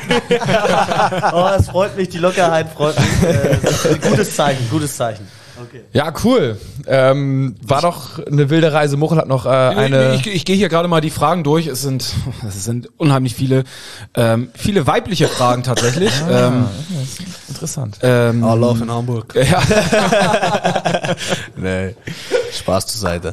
Oh, das freut mich, die Lockerheit freut mich. Äh, das ist ein gutes Zeichen, gutes Zeichen. Okay. Ja, cool. Ähm, war doch eine wilde Reise. Muchel hat noch äh, eine... Ich, ich, ich gehe hier gerade mal die Fragen durch. Es sind, es sind unheimlich viele, ähm, viele weibliche Fragen tatsächlich. ähm, Interessant. ähm, All Love in Hamburg. ja, Nee, Spaß zur Seite.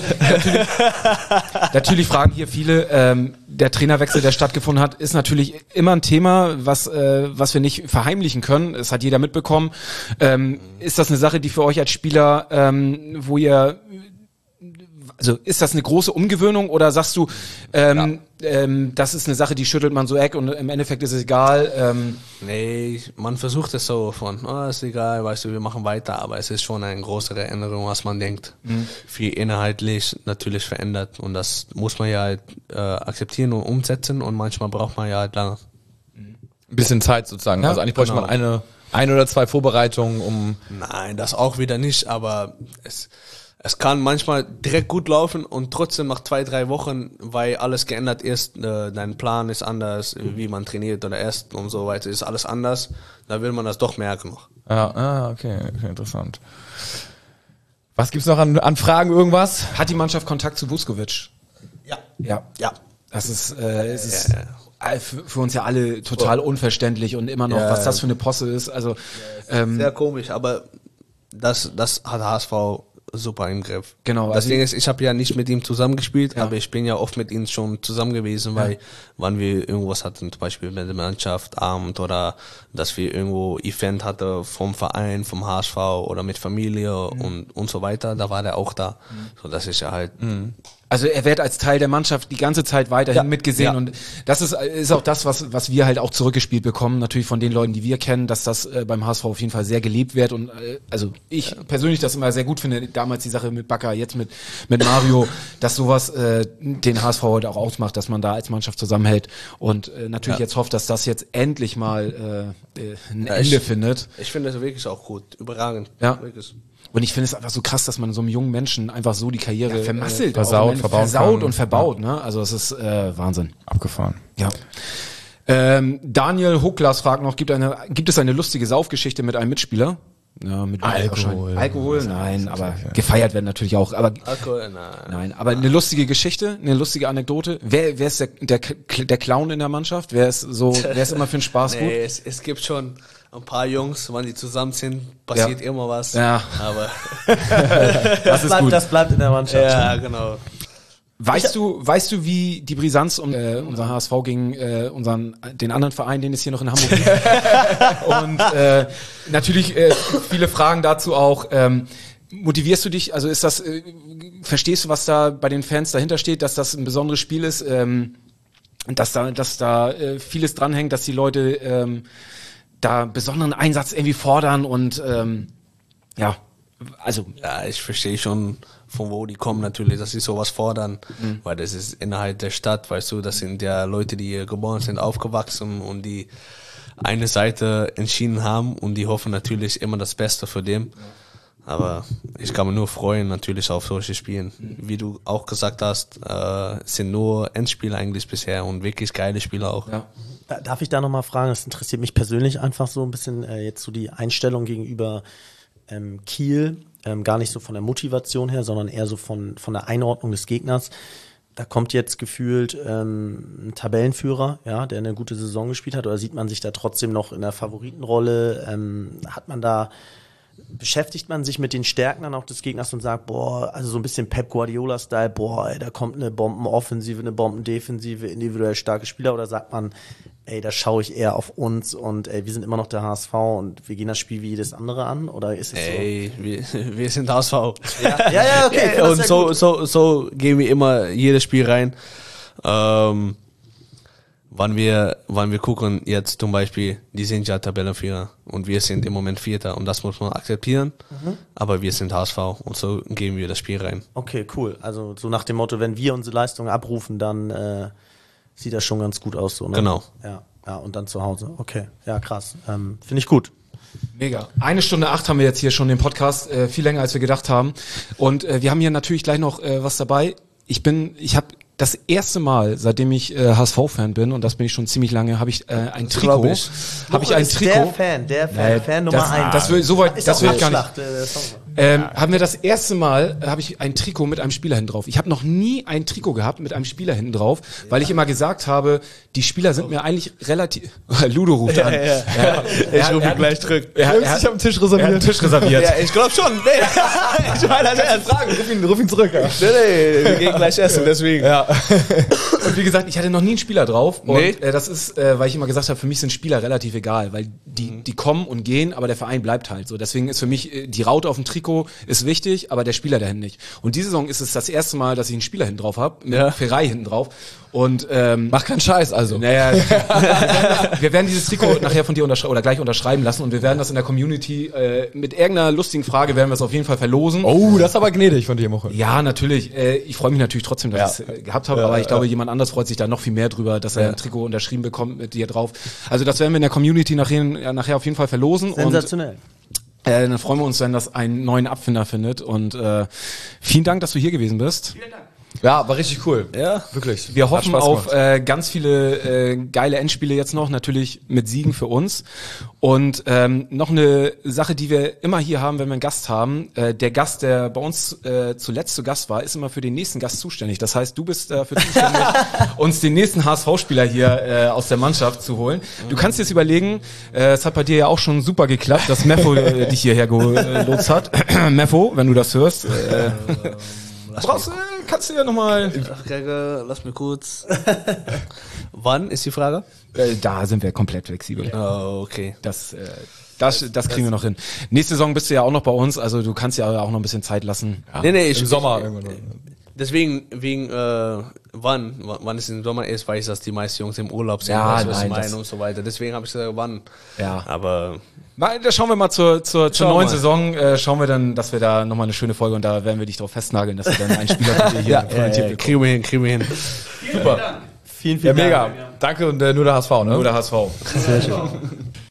natürlich fragen hier viele. Ähm, der Trainerwechsel, der stattgefunden hat, ist natürlich immer ein Thema, was, äh, was wir nicht verheimlichen können. Es hat jeder mitbekommen. Ähm, ist das eine Sache, die für euch als Spieler, ähm, wo ihr, also ist das eine große Umgewöhnung oder sagst du, ähm, ähm, das ist eine Sache, die schüttelt man so eck und im Endeffekt ist es egal? Ähm, Nee, man versucht es so von, oh, ist egal, weißt du, wir machen weiter, aber es ist schon eine größere Änderung, was man denkt. Mhm. Viel inhaltlich natürlich verändert und das muss man ja halt äh, akzeptieren und umsetzen und manchmal braucht man ja halt lange. Ein bisschen Zeit sozusagen. Ja, also eigentlich bräuchte genau. man eine, ein oder zwei Vorbereitungen, um... Nein, das auch wieder nicht, aber es, es kann manchmal direkt gut laufen und trotzdem nach zwei, drei Wochen, weil alles geändert ist, äh, dein Plan ist anders, wie man trainiert oder erst und so weiter, ist alles anders, da will man das doch merken noch. Ja, ah, okay, okay, interessant. Was gibt's noch an, an Fragen, irgendwas? hat die Mannschaft Kontakt zu Vuskovic? Ja. Ja. Ja. Das ist, äh, es ist Ja, ja. äh, für, für uns ja alle total unverständlich und immer noch, Ja. was das für eine Posse ist. Also ähm, Sehr komisch, aber das, das hat H S V super im Griff. Genau, Das also- Ding ist, ich habe ja nicht mit ihm zusammengespielt, aber ich bin ja oft mit ihm schon zusammen gewesen, weil wann wir irgendwas hatten, zum Beispiel mit der Mannschaft, Abend oder dass wir irgendwo Event hatten vom Verein, vom H S V oder mit Familie und, und so weiter, da war der auch da. So, das ist ja halt, Also er wird als Teil der Mannschaft die ganze Zeit weiterhin Ja, mitgesehen ja. und das ist, ist auch das, was, was wir halt auch zurückgespielt bekommen, natürlich von den Leuten, die wir kennen, dass das äh, beim H S V auf jeden Fall sehr gelebt wird und äh, also ich persönlich das immer sehr gut finde, damals die Sache mit Bakker, jetzt mit, mit Mario, dass sowas äh, den H S V heute auch ausmacht, dass man da als Mannschaft zusammenhält und äh, natürlich Ja. jetzt hofft, dass das jetzt endlich mal äh, äh, ein Ja, Ende ich- findet. ich finde das wirklich auch gut, überragend. Ja. Wirklich. Und ich finde es einfach so krass, dass man so einem jungen Menschen einfach so die Karriere Ja, vermasselt, äh, versaut, auch im Endeffekt verbaut versaut kann. und verbaut. Ne? Also es ist äh, Wahnsinn. Abgefahren. Ja. Ähm, Daniel Hucklas fragt noch, gibt, eine, gibt es eine lustige Saufgeschichte mit einem Mitspieler? Ja, mit Alkohol. wahrscheinlich. Alkohol? Nein, aber gefeiert werden natürlich auch. Aber Alkohol, nein. nein, aber eine lustige Geschichte, eine lustige Anekdote. Wer, wer ist der, der, der Clown in der Mannschaft? Wer ist so, wer ist immer für den Spaß gut? Nee, es, es gibt schon ein paar Jungs, wenn die zusammen sind, passiert Ja. immer was. Ja. Aber Das ist Bleibt, gut. das bleibt in der Mannschaft. ja, genau. Weißt du, weißt du, wie die Brisanz um äh, unser H S V gegen äh, unseren den anderen Verein, den es hier noch in Hamburg gibt? Und äh, natürlich äh, viele Fragen dazu auch. Ähm, motivierst du dich? Also ist das? Äh, verstehst du, was da bei den Fans dahinter steht, dass das ein besonderes Spiel ist? Ähm, dass da, dass da äh, vieles dranhängt, dass die Leute ähm, da besonderen Einsatz irgendwie fordern und ähm, ja, also Ja, ich verstehe schon, von wo die kommen natürlich, dass sie sowas fordern, mhm. weil das ist innerhalb der Stadt, weißt du, das sind ja Leute, die hier geboren sind, aufgewachsen und die eine Seite entschieden haben und die hoffen natürlich immer das Beste für dem. Aber ich kann mich nur freuen natürlich auf solche Spiele. Wie du auch gesagt hast, äh, sind nur Endspiele eigentlich bisher und wirklich geile Spiele auch. ja. Darf ich da nochmal fragen, das interessiert mich persönlich einfach so ein bisschen, äh, jetzt so die Einstellung gegenüber ähm, Kiel, ähm, gar nicht so von der Motivation her, sondern eher so von, von der Einordnung des Gegners. Da kommt jetzt gefühlt ähm, ein Tabellenführer, ja, der eine gute Saison gespielt hat, oder sieht man sich da trotzdem noch in der Favoritenrolle? Ähm, hat man da, beschäftigt man sich mit den Stärken dann auch des Gegners und sagt, boah, also so ein bisschen Pep Guardiola-Style, boah, ey, da kommt eine Bombenoffensive, eine Bombendefensive, individuell starke Spieler, oder sagt man, ey, da schaue ich eher auf uns und ey, wir sind immer noch der H S V und wir gehen das Spiel wie jedes andere an, oder ist es Ey, wir, wir sind H S V. Ja, ja, ja, okay. Ja, und das ist ja so, gut. so, so gehen wir immer jedes Spiel rein. Ähm, wann wir, wann wir gucken, jetzt zum Beispiel, die sind ja Tabellenführer und wir sind im Moment Vierter und das muss man akzeptieren, mhm. aber wir sind H S V und so gehen wir das Spiel rein. Okay, cool. Also so nach dem Motto, wenn wir unsere Leistungen abrufen, dann äh, sieht das schon ganz gut aus. So, ne? Genau. Ja, ja, und dann zu Hause. Okay, ja, krass. Ähm, Finde ich gut. Mega. Eine Stunde acht haben wir jetzt hier schon den Podcast, äh, viel länger als wir gedacht haben. Und äh, wir haben hier natürlich gleich noch äh, was dabei. Ich bin, ich habe das erste Mal, seitdem ich äh, H S V-Fan bin, und das bin ich schon ziemlich lange, habe ich äh, ein Trikot. ich. Habe ich ein Ist Trikot. Der Fan, der Fan, Nee, Fan Nummer das, eins. Das will, so weit, Ist das auch will ich gar nicht. Handschlacht, äh, der Song. Ähm, haben wir das erste Mal, äh, habe ich ein Trikot mit einem Spieler hinten drauf. Ich habe noch nie ein Trikot gehabt mit einem Spieler hinten drauf, weil ich immer gesagt habe, die Spieler sind mir eigentlich relativ... Ludo ruft an. ja. Ja, Ich rufe ihn gleich zurück. Er, er, er, ich habe einen Tisch er hat einen reserviert. Tisch reserviert. Ja, ich glaube schon. Nee. Ich meine das ernst. Fragen, ruf ihn, ruf ihn zurück. Ja. Nee, nee, wir gehen gleich essen, deswegen. Ja. Und wie gesagt, ich hatte noch nie einen Spieler drauf. Und Nee. äh, das ist, äh, weil ich immer gesagt habe, für mich sind Spieler relativ egal, weil die, die kommen und gehen, aber der Verein bleibt halt so. Deswegen ist für mich äh, die Raute auf dem Trikot ist wichtig, aber der Spieler dahin nicht. Und diese Saison ist es das erste Mal, dass ich einen Spieler hinten drauf habe, mit Ja. Ferrei hinten drauf. Und ähm, Mach keinen Scheiß, also. naja, wir werden, wir werden dieses Trikot nachher von dir unterschreiben oder gleich unterschreiben lassen und wir werden das in der Community äh, mit irgendeiner lustigen Frage werden wir es auf jeden Fall verlosen. Oh, das ist aber gnädig von dir, Moche. Ja, natürlich. Äh, ich freue mich natürlich trotzdem, dass Ja. ich es äh, gehabt habe, Ja, aber ich ja. glaube, jemand anders freut sich da noch viel mehr drüber, dass er Ja. ein Trikot unterschrieben bekommt mit dir drauf. Also das werden wir in der Community nachher, ja, nachher auf jeden Fall verlosen. Sensationell. Und äh, dann freuen wir uns, wenn das einen neuen Abfinder findet. Und äh, vielen Dank, dass du hier gewesen bist. Ja, war richtig cool. Ja. Wirklich. Wir Hat hoffen Spaß auf gemacht. äh, ganz viele äh, geile Endspiele jetzt noch, natürlich mit Siegen für uns. Und ähm, noch eine Sache, die wir immer hier haben, wenn wir einen Gast haben. Äh, der Gast, der bei uns äh, zuletzt zu Gast war, ist immer für den nächsten Gast zuständig. Das heißt, du bist dafür zuständig, uns den nächsten H S V-Spieler hier äh, aus der Mannschaft zu holen. Du kannst jetzt überlegen, äh, es hat bei dir ja auch schon super geklappt, dass Meffo äh, dich hierher gelotst hat. Meffo, wenn du das hörst. Äh, brauchst, äh, kannst du ja nochmal... Gregor, lass mich kurz. Wann ist die Frage? Äh, da sind wir komplett flexibel. Oh, okay. Das, äh, das, das kriegen wir noch hin. Nächste Saison bist du ja auch noch bei uns, also du kannst ja auch noch ein bisschen Zeit lassen. Ja. Nee, nee, ich, Im Sommer irgendwann. Deswegen, wegen, äh, wann, wann es im Sommer ist, weiß ich, dass die meisten Jungs im Urlaub sind, Ja, weißt du, was nein, ich meine das- und so weiter. Deswegen habe ich gesagt, wann. Ja. Aber Mal, da schauen wir mal zur, zur, zur Schauen neuen mal. Saison, äh, schauen wir dann, dass wir da nochmal eine schöne Folge und da werden wir dich drauf festnageln, dass wir dann einen Spieler von dir hier kommentiert äh, bekommen. kriegen wir hin, kriegen wir hin. Super. Vielen, Ja, vielen Dank. mega. Danke und äh, nur der H S V, ne? Nur der H S V.